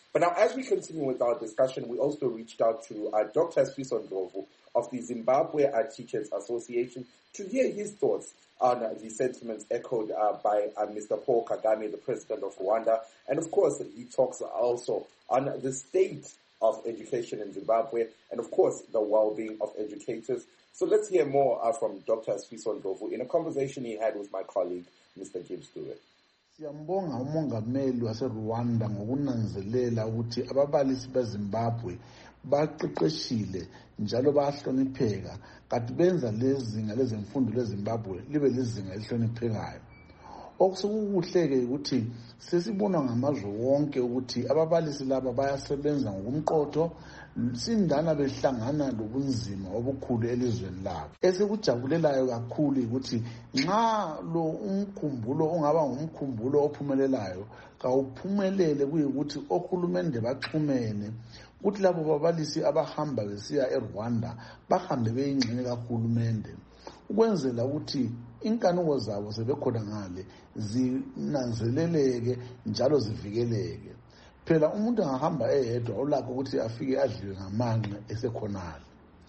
But now, as we continue with our discussion, we also reached out to uh, Doctor Sfiso Ndlovu of the Zimbabwe uh, Teachers Association to hear his thoughts on uh, the sentiments echoed uh, by uh, Mister Paul Kagame, the president of Rwanda. And of course, he talks also on the state of education in Zimbabwe and of course, the well-being of educators. So let's hear more uh, from Doctor Sfiso Ndlovu in a conversation he had with my colleague, Mister Gibbs Stewart. Siyambonga umongameli waseRwanda ngokunanzelela ukuthi ababalisi beZimbabwe baqeqeshile njalo bayahlonipheka kanti benza lezinga lezemfundo leZimbabwe libe lizinga elihloniphekayo. Okusukuhleke ukuthi sesibona ngamazwe wonke ukuthi ababalisi laba bayasebenza ngokumqotho sindana behlangana lobunzima obukhulu elizweni labo. Esikujabulelayo kakhulu ukuthi nxa lo umkhumbulo ongaba ngumkhumbulo ophumelelayo kawuphumelele kuyikuthi ohulumende baxhumene ukuthi labo babalisi abahamba besiya eRwanda bahambe beyingxenye kahulumende ukwenzela ukuthi inkanuko zabo sebekhona ngale zinanzeleleke njalo zivikeleke. Phela umuntu angahamba eyedwa olakho ukuthi afike adliwe ngamanqe esekhonala.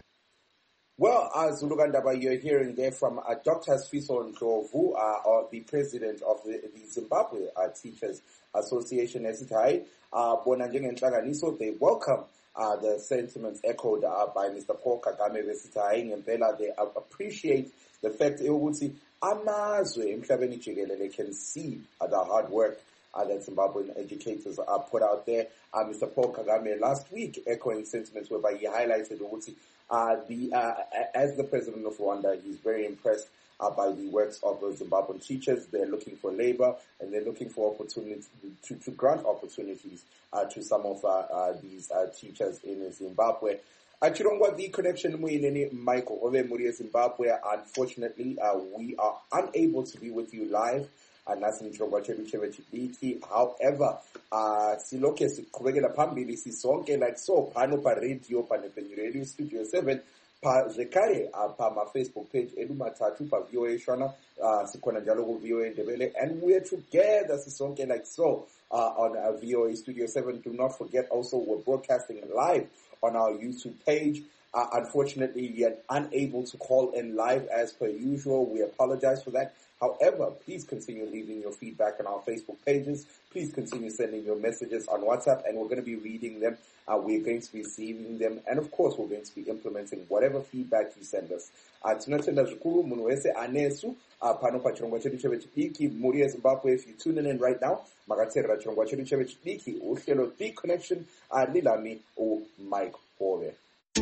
Well, uh, Zulugandaba, you're hearing there from uh, Doctor Sfiso Ndlovu, uh, or the president of the, the Zimbabwe uh, Teachers Association, Esitai. Uh, so they welcome uh, the sentiments echoed uh, by Mister Paul Kagame Esitai and Bella. They uh, appreciate the fact that amazwe emhlabeni jikelele can see uh, the hard work uh, that Zimbabwean educators are uh, put out there. Uh, Mister Paul Kagame last week echoing sentiments whereby he highlighted ukuthi Uh, the, uh, as the president of Rwanda, he's very impressed uh, by the works of the Zimbabwean teachers. They're looking for labor and they're looking for opportunities to, to grant opportunities uh, to some of uh, uh, these uh, teachers in Zimbabwe. Achirongwa, the connection with Michael Ove Muri Zimbabwe. Unfortunately, uh, we are unable to be with you live. However, uh, siloke siqhubekela phambili sisonke like so phano pa radio pa Radio Studio seven pa zekare pa ma Facebook page elumathathu pa V O A Shona uh, sikhona njalo ku V O A Ndebele and we're together sisonke like so uh, on uh, V O A Studio seven. Do not forget also we're broadcasting live on our YouTube page. Uh, unfortunately, we are unable to call in live as per usual. We apologize for that. However, please continue leaving your feedback on our Facebook pages. Please continue sending your messages on WhatsApp, and we're going to be reading them. Uh, we're going to be receiving them, and of course, we're going to be implementing whatever feedback you send us. Tinotenda zvikuru munhu wese anesu pano pachirongwa chedu chevechidiki muri yeZimbabwe. If you're tuning in right now, makateerera chirongwa chedu chevechidiki uhlelo The Connection lilami uMike Hove.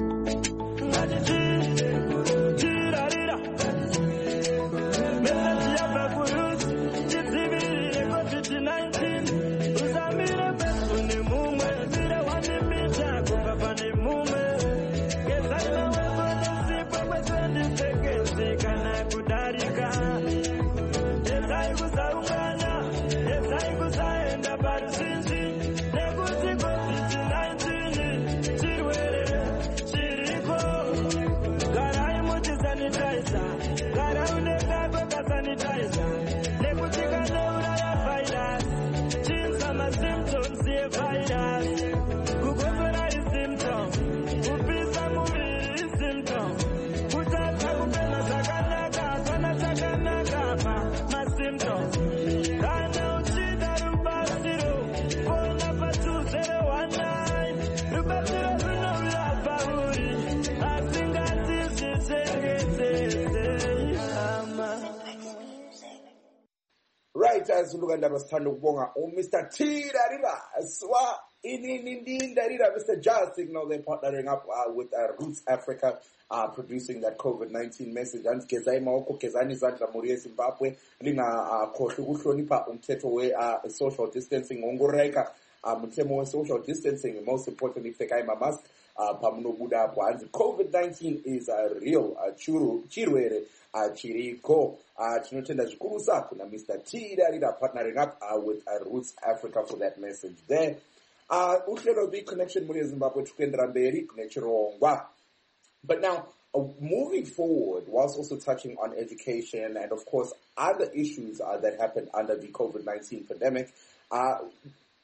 As you look at the stand of Bonga, oh, Mister T. Darira, Swa, Inindin Darira, Mister Jazz Signal, they're partnering up uh, with uh, Roots Africa, uh, producing that COVID nineteen message. And Kezai Maoko, Kezani Zandra Moria Zimbabwe, Lina Koshugushonipa, Umteto, uh, social distancing, Ongoreka, Mutemo, social distancing, and most importantly, Fekaima mask. Uh, and COVID nineteen is a real uh, churu, chirwere, uh, chiriko, uh, chinotenda zikurusa, kuna Mister T. Darida partnering up uh, with uh, Roots Africa for that message there. Uh, uhlelo the connection muri Zimbabwe tukendra mberi, kunechirongwa. But now, uh, moving forward, whilst also touching on education and of course other issues uh, that happened under the COVID nineteen pandemic, uh,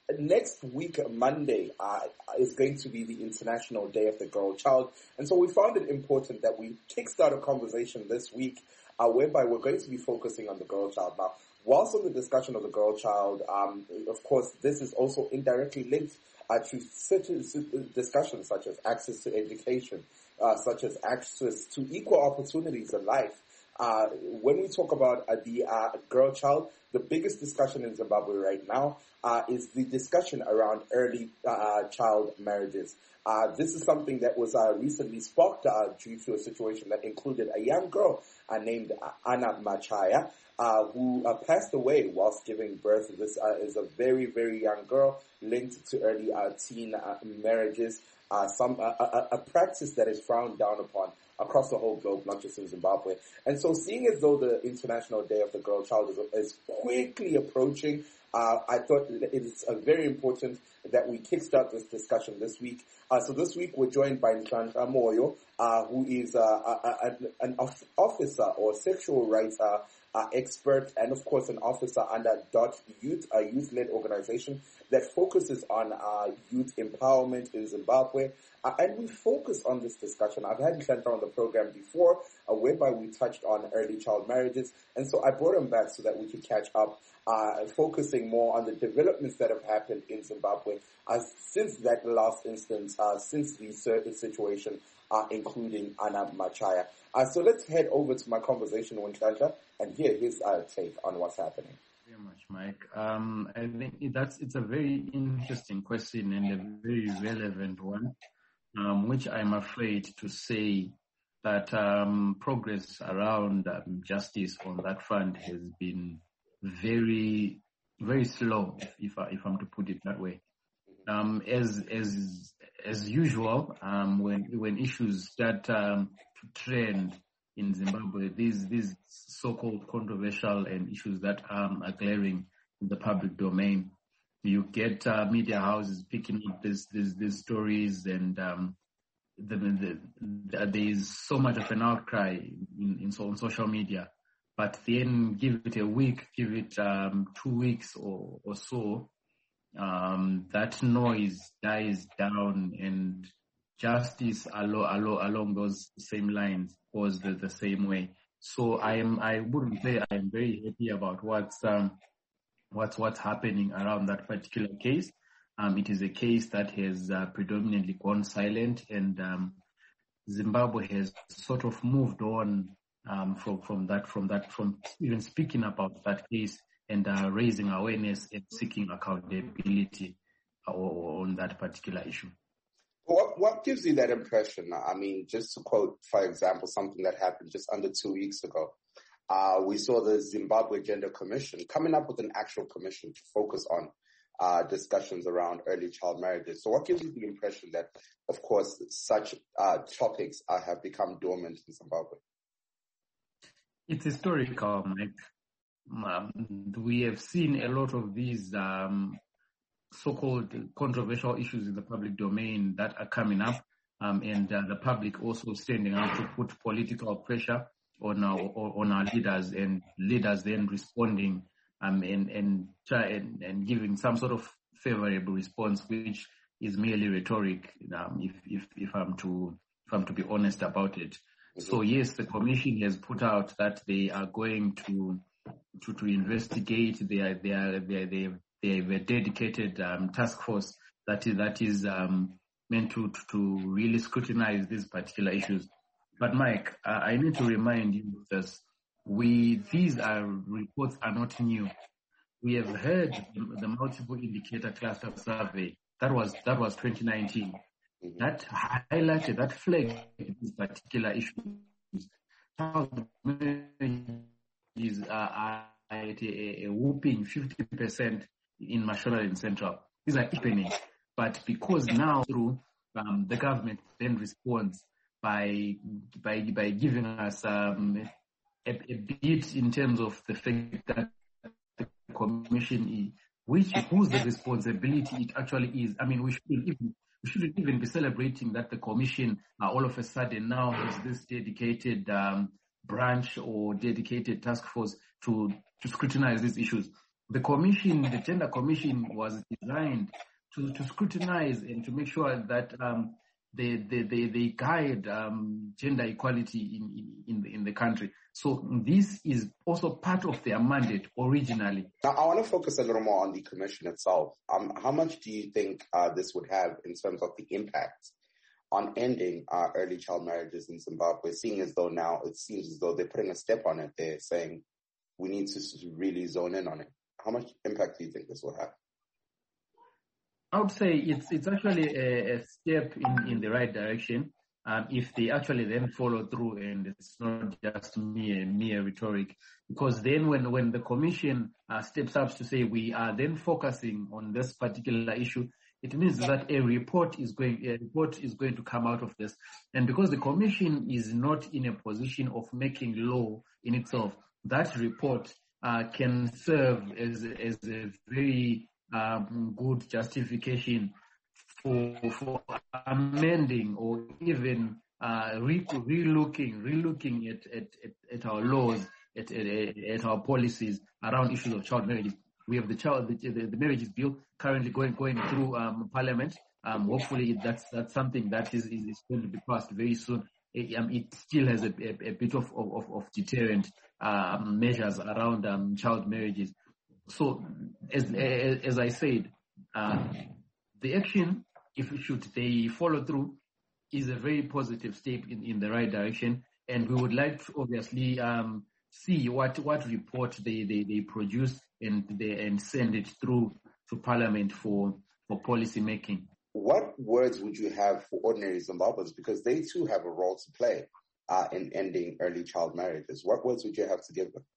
next week, Monday, uh, is going to be the International Day of the Girl Child. And so we found it important that we kickstart a conversation this week uh, whereby we're going to be focusing on the girl child. Now, whilst on the discussion of the girl child, um, of course, this is also indirectly linked uh, to certain discussions such as access to education, uh, such as access to equal opportunities in life. Uh, when we talk about uh, the uh, girl child, the biggest discussion in Zimbabwe right now uh, is the discussion around early uh, child marriages. Uh, this is something that was uh, recently sparked uh, due to a situation that included a young girl uh, named uh, Anna Machaya, uh, who uh, passed away whilst giving birth. This uh, is a very, very young girl linked to early uh, teen uh, marriages, uh, some uh, a, a practice that is frowned down upon across the whole globe, not just in Zimbabwe. And so seeing as though the International Day of the Girl Child is, is quickly approaching, uh, I thought it is uh, very important that we kickstart this discussion this week. Uh, so this week we're joined by Nhlanhla Moyo, uh, who is uh, a, a, an officer or sexual rights uh, uh, expert, and of course an officer under Dot Youth, a youth-led organization that focuses on uh, youth empowerment in Zimbabwe. Uh, and we focus on this discussion. I've had Nhlanhla on the program before, uh, whereby we touched on early child marriages. And so I brought him back so that we could catch up, uh, focusing more on the developments that have happened in Zimbabwe uh, since that last instance, uh, since the certain situation, uh, including Anna Machaya. Uh, so let's head over to my conversation with Nhlanhla and hear his uh, take on what's happening. Very much, Mike. Um, I think that's it's a very interesting question and a very relevant one. Um, which I'm afraid to say that um, progress around um, justice on that front has been very, very slow, if I, if I'm to put it that way. Um, as as as usual, um, when when issues start um, to trend in Zimbabwe, these these so-called controversial and issues that um, are glaring in the public domain, you get uh, media houses picking up these these, these stories, and um, the, the, the, there is so much of an outcry in, in so, on social media. But then give it a week, give it um, two weeks or, or so, um, that noise dies down, and justice alo, alo, along those same lines goes the, the same way. So I am I wouldn't say I am very happy about what's um, what's what's happening around that particular case. Um, it is a case that has uh, predominantly gone silent, and um, Zimbabwe has sort of moved on um, from from that from that from even speaking about that case and uh, raising awareness and seeking accountability uh, on that particular issue. What what gives you that impression? I mean, just to quote, for example, something that happened just under two weeks ago. Uh, we saw the Zimbabwe Gender Commission coming up with an actual commission to focus on uh, discussions around early child marriages. So what gives you the impression that, of course, such uh, topics uh, have become dormant in Zimbabwe? It's historical, Mike. Um, we have seen a lot of these um, so-called controversial issues in the public domain that are coming up, um, and uh, the public also standing out to put political pressure on our on our leaders, and leaders then responding um, and and try and, and giving some sort of favorable response, which is merely rhetoric. Um, if if if I'm to if I'm to be honest about it. Mm-hmm. So yes, the commission has put out that they are going to to, to investigate. They are they are they are, they they have a dedicated um, task force that is that is um, meant to to really scrutinize these particular issues. But Mike, uh, I need to remind you that we these are reports are not new. We have heard the, the multiple indicator cluster survey that was that was twenty nineteen. Mm-hmm. That highlighted, that flagged these particular issues. Is uh, at a, a whooping fifty percent in Mashonaland and Central. These are happening, but because now through um, the government then responds by by by giving us um, a, a bit in terms of the fact that the commission is, which whose the responsibility it actually is. I mean, we shouldn't even we shouldn't even be celebrating that the commission uh, all of a sudden now has this dedicated um, branch or dedicated task force to to scrutinize these issues. the commission, the gender commission, was designed to, to scrutinize and to make sure that um, they, they, they, they guide um, gender equality in, in, in, the, in the country. So this is also part of their mandate originally. Now, I want to focus a little more on the commission itself. Um, how much do you think uh, this would have in terms of the impact on ending uh, early child marriages in Zimbabwe, seeing as though now it seems as though they're putting a step on it, they're saying we need to really zone in on it. How much impact do you think this will have? I would say it's it's actually a, a step in, in the right direction um, if they actually then follow through and it's not just mere, mere rhetoric. Because then when, when the commission uh, steps up to say we are then focusing on this particular issue, it means that a report is going a report is going to come out of this. And because the commission is not in a position of making law in itself, that report uh, can serve as, as a very um, good justification for, for amending or even uh, re- re-looking, re-looking at, at, at, at our laws, at, at, at our policies around issues of child marriages. We have the child, the, the, the marriages bill currently going going through um, Parliament. Um, hopefully, that's that's something that is, is, is going to be passed very soon. It, um, it still has a, a, a bit of of, of deterrent um, measures around um, child marriages. So, as as, as I said, uh, the action, if should they follow through, is a very positive step in, in the right direction, and we would like to obviously um, see what what report they they, they produce and they and send it through to Parliament for for policy making. What words would you have for ordinary Zimbabweans, because they too have a role to play uh, in ending early child marriages? What words would you have to give them?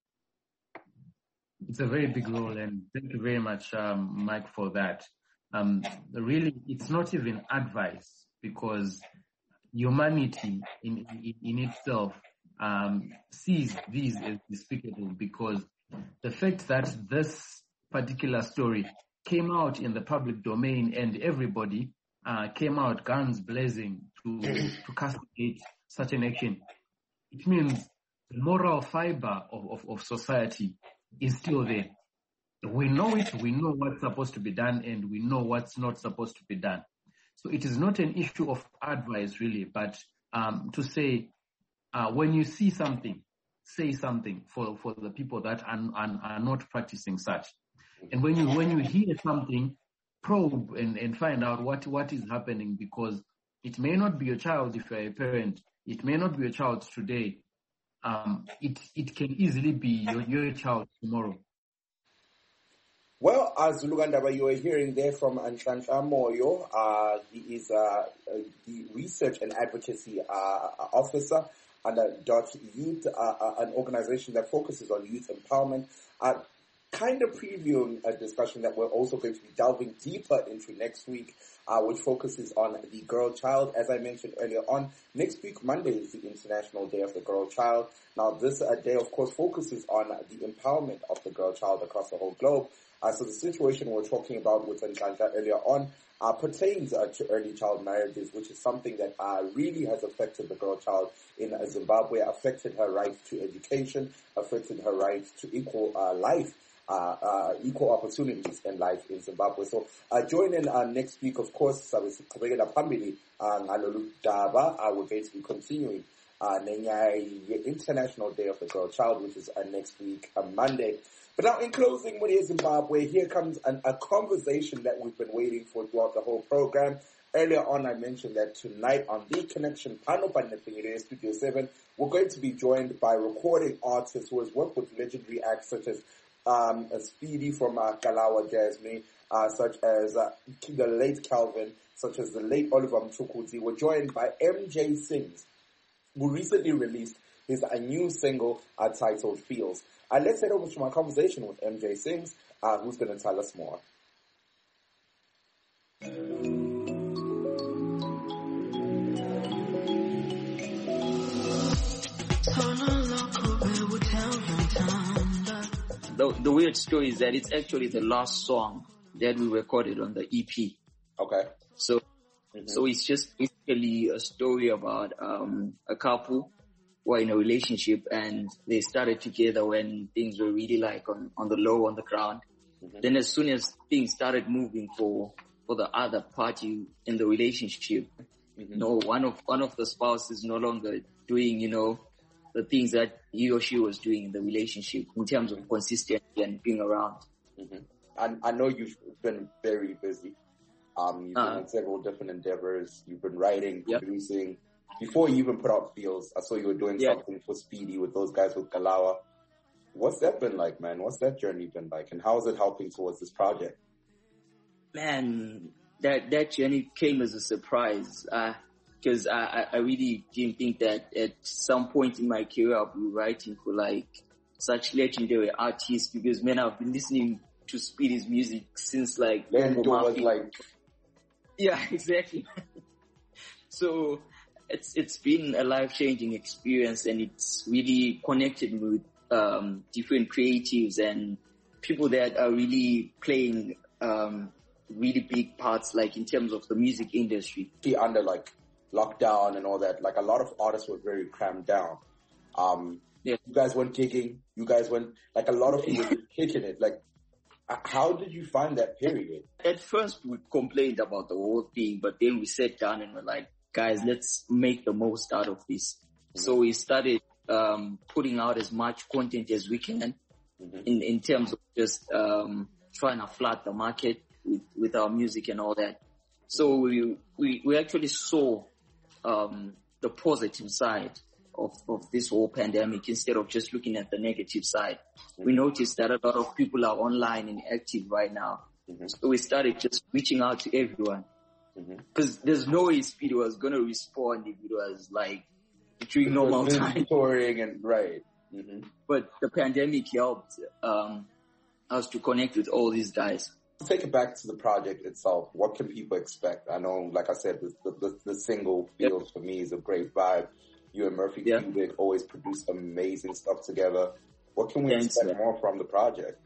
It's a very big role, and thank you very much, um, Mike, for that. Um, really, it's not even advice, because humanity in in, in itself um, sees these as despicable, because the fact that this particular story came out in the public domain and everybody uh, came out guns blazing to to castigate such an action, it means the moral fiber of, of, of society is still there. We know it, we know what's supposed to be done, and we know what's not supposed to be done. So it is not an issue of advice, really, but um, to say, uh, when you see something, say something for, for the people that are, are, are not practicing such. And when you when you hear something, probe and, and find out what, what is happening, because it may not be your child if you're a parent. It may not be your child today. Um, it it can easily be your, your child tomorrow. Well, as Zulugandaba, you were hearing there from Nhlanhla Moyo. Uh, he is uh, the research and advocacy uh, officer under Dot Youth, uh, an organization that focuses on youth empowerment. Uh, kind of previewing a discussion that we're also going to be delving deeper into next week, uh, which focuses on the girl child. As I mentioned earlier on, next week, Monday, is the International Day of the Girl Child. Now, this uh, day, of course, focuses on the empowerment of the girl child across the whole globe. Uh, so the situation we're talking about with Nhlanhla earlier on uh, pertains uh, to early child marriages, which is something that uh, really has affected the girl child in uh, Zimbabwe, affected her right to education, affected her right to equal uh, life. Uh, uh, equal opportunities in life in Zimbabwe. So, uh, join in uh, next week, of course, uh, we're going to be continuing uh, the International Day of the Girl Child, which is uh, next week, uh, Monday. But now, in closing, with Zimbabwe, here comes an, a conversation that we've been waiting for throughout the whole program. Earlier on, I mentioned that tonight on The Connection, Panopanepingire Studio seven, we're going to be joined by recording artists who has worked with legendary acts such as Um, a Speedy from uh, Kalawa Jasmine, uh, such as uh, the late Calvin, such as the late Oliver Mchukuzi. We're joined by M J Sings, who recently released his a new single uh, titled Feels. Uh, let's head over to my conversation with M J Sings, uh, who's going to tell us more. The, the weird story is that it's actually the last song that we recorded on the E P. Okay. So, mm-hmm. so it's just basically a story about um, a couple who are in a relationship and they started together when things were really like on, on the low, on the ground. Mm-hmm. Then as soon as things started moving for, for the other party in the relationship, mm-hmm. you know, one of, one of the spouses no longer doing, you know, the things that he or she was doing in the relationship in terms of consistency and being around. Mm-hmm. I, I know you've been very busy. Um, you've uh, been in several different endeavors. You've been writing, yep. producing. Before you even put out Feels, I saw you were doing yeah. something for Speedy with those guys with Kalawa. What's that been like, man? What's that journey been like? And how is it helping towards this project? Man, that, that journey came as a surprise. Uh, Because I, I really didn't think that at some point in my career I'll be writing for like such legendary artists, because man, I've been listening to Speedy's music since like Then was like yeah, exactly. So it's it's been a life changing experience, and it's really connected me with um, different creatives and people that are really playing um, really big parts, like in terms of the music industry. Under like lockdown and all that, like a lot of artists were very crammed down. Um, yeah. You guys weren't gigging. You guys went, like a lot of people were kicking it. Like, how did you find that period? At first we complained about the whole thing, but then we sat down and were like, guys, let's make the most out of this. Mm-hmm. So we started um, putting out as much content as we can mm-hmm. in, in terms of just um, trying to flood the market with, with our music and all that. So we we, we actually saw Um, the positive side of, of this whole pandemic instead of just looking at the negative side. Mm-hmm. We noticed that a lot of people are online and active right now. Mm-hmm. So we started just reaching out to everyone. Because mm-hmm. there's no way Speedy was going to respond if it was like during normal time. Touring and right. Mm-hmm. But the pandemic helped um, us to connect with all these guys. Take it back to the project itself. What can people expect? I know, like I said, the, the, the single Feels yep. for me is a great vibe. You and Murphy yep. Cubic always produce amazing stuff together. What can we Thanks, expect man. more from the project?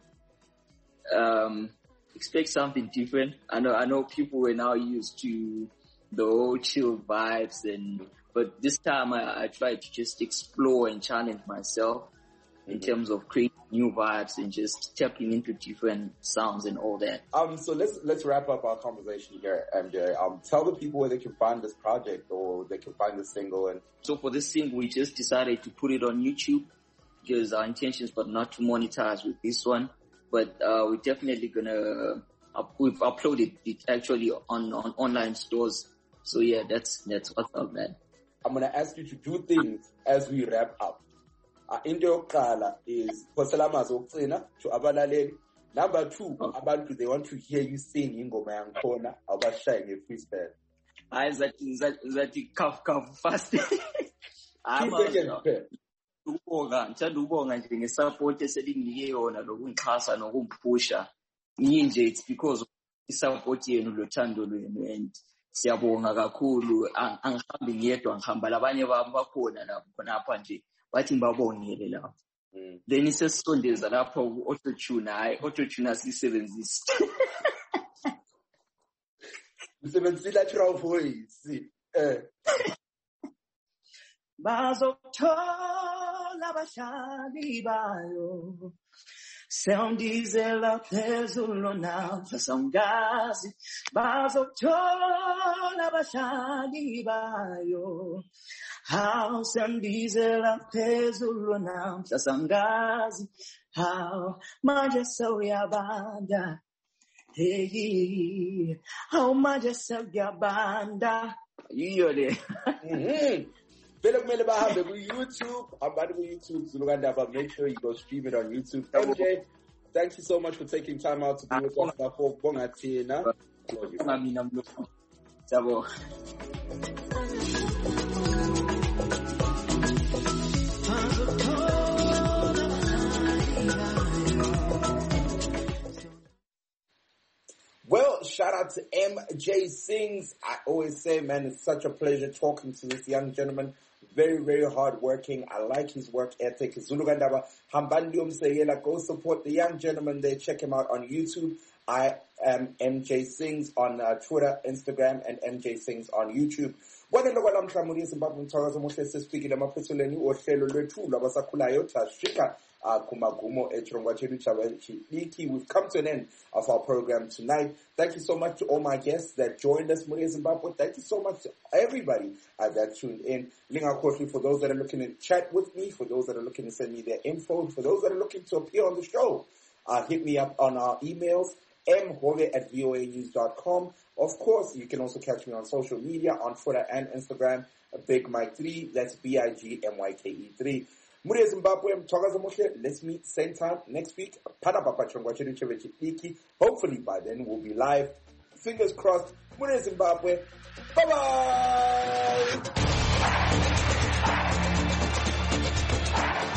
Um, expect something different. I know, I know people were now used to the old chill vibes, and but this time I, I tried to just explore and challenge myself in mm-hmm. terms of creating new vibes and just tapping into different sounds and all that. Um, so let's let's wrap up our conversation here, M J. Um, tell the people where they can find this project or they can find the single. And so for this single, we just decided to put it on YouTube because our intentions were not to monetize with this one, but uh, we're definitely gonna uh, we've uploaded it actually on on online stores. So yeah, that's that's what's up, man. I'm gonna ask you to do things as we wrap up. Uh, into yokuqala is phoselaamazi okucina to abalaleli. Number two, oh. abantu they want to hear you sing ingoma yangikhona awubashaye nge-freestyle. Hayi zathi zathi kaf kaf fast. Ukubonga, ngithanda ukubonga nje ngesupport eselinginike yona lokungixhasa nokungiphusha. Yinje it's because of isupport yenu lothando lwenu, and siyabonga kakhulu. Angihambi ngiyedwa, ngihamba labanye bami bakhona lapho khonapha nje. Bathi ngibabongele lapho. Then isesondeza lapho ku-autotune. Hayi, autotune asisebenzisi. Usebenzisa natural voice. Eh. Bazothola abahlali bayo. Sewundizela phezulu namhla sawungazi. Bazothola abahlali bayo. How sewundizela phezulu namhla sawungazi. How manje sewuyabanda. Hey, how manje sewuyabanda. Yiyo le. Mhm. Vele kumele bahambe ku YouTube, abantu ku YouTube Zulukandaba. Make sure you go stream it on YouTube. M J, thank you so much for taking time out to be with us for Bonga Tina. Mina mlo. Sabo. Well, shout out to M J Sings. I always say, man, it's such a pleasure talking to this young gentleman. Very, very hard working. I like his work ethic. Zulukandaba, Hambandi Umseyela. Go support the young gentleman there. Check him out on YouTube. I am M J Sings on uh, Twitter, Instagram, and M J Sings on YouTube. Kwanele kwalamhla muri eZimbabwe mthakazo omuhle sesifikile emaphethelweni ohlelo lwethu lwabasakhulayo thashika kumagumo echirongwa chedu chabachidiki. We've come to an end of our program tonight. Thank you so much to all my guests that joined us muri eZimbabwe. Thank you so much to everybody uh, that tuned in. Lingakhohlwe, for those that are looking to chat with me, for those that are looking to send me their info, for those that are looking to appear on the show, uh, hit me up on our emails, m hove at voa news dot com. Of course, you can also catch me on social media, on Twitter and Instagram, Big Mike three, that's B I G M Y K E three. Muri Zimbabwe, mthakazo omuhle. Let's meet same time next week. Hopefully by then we'll be live. Fingers crossed. Muri Zimbabwe. Bye-bye!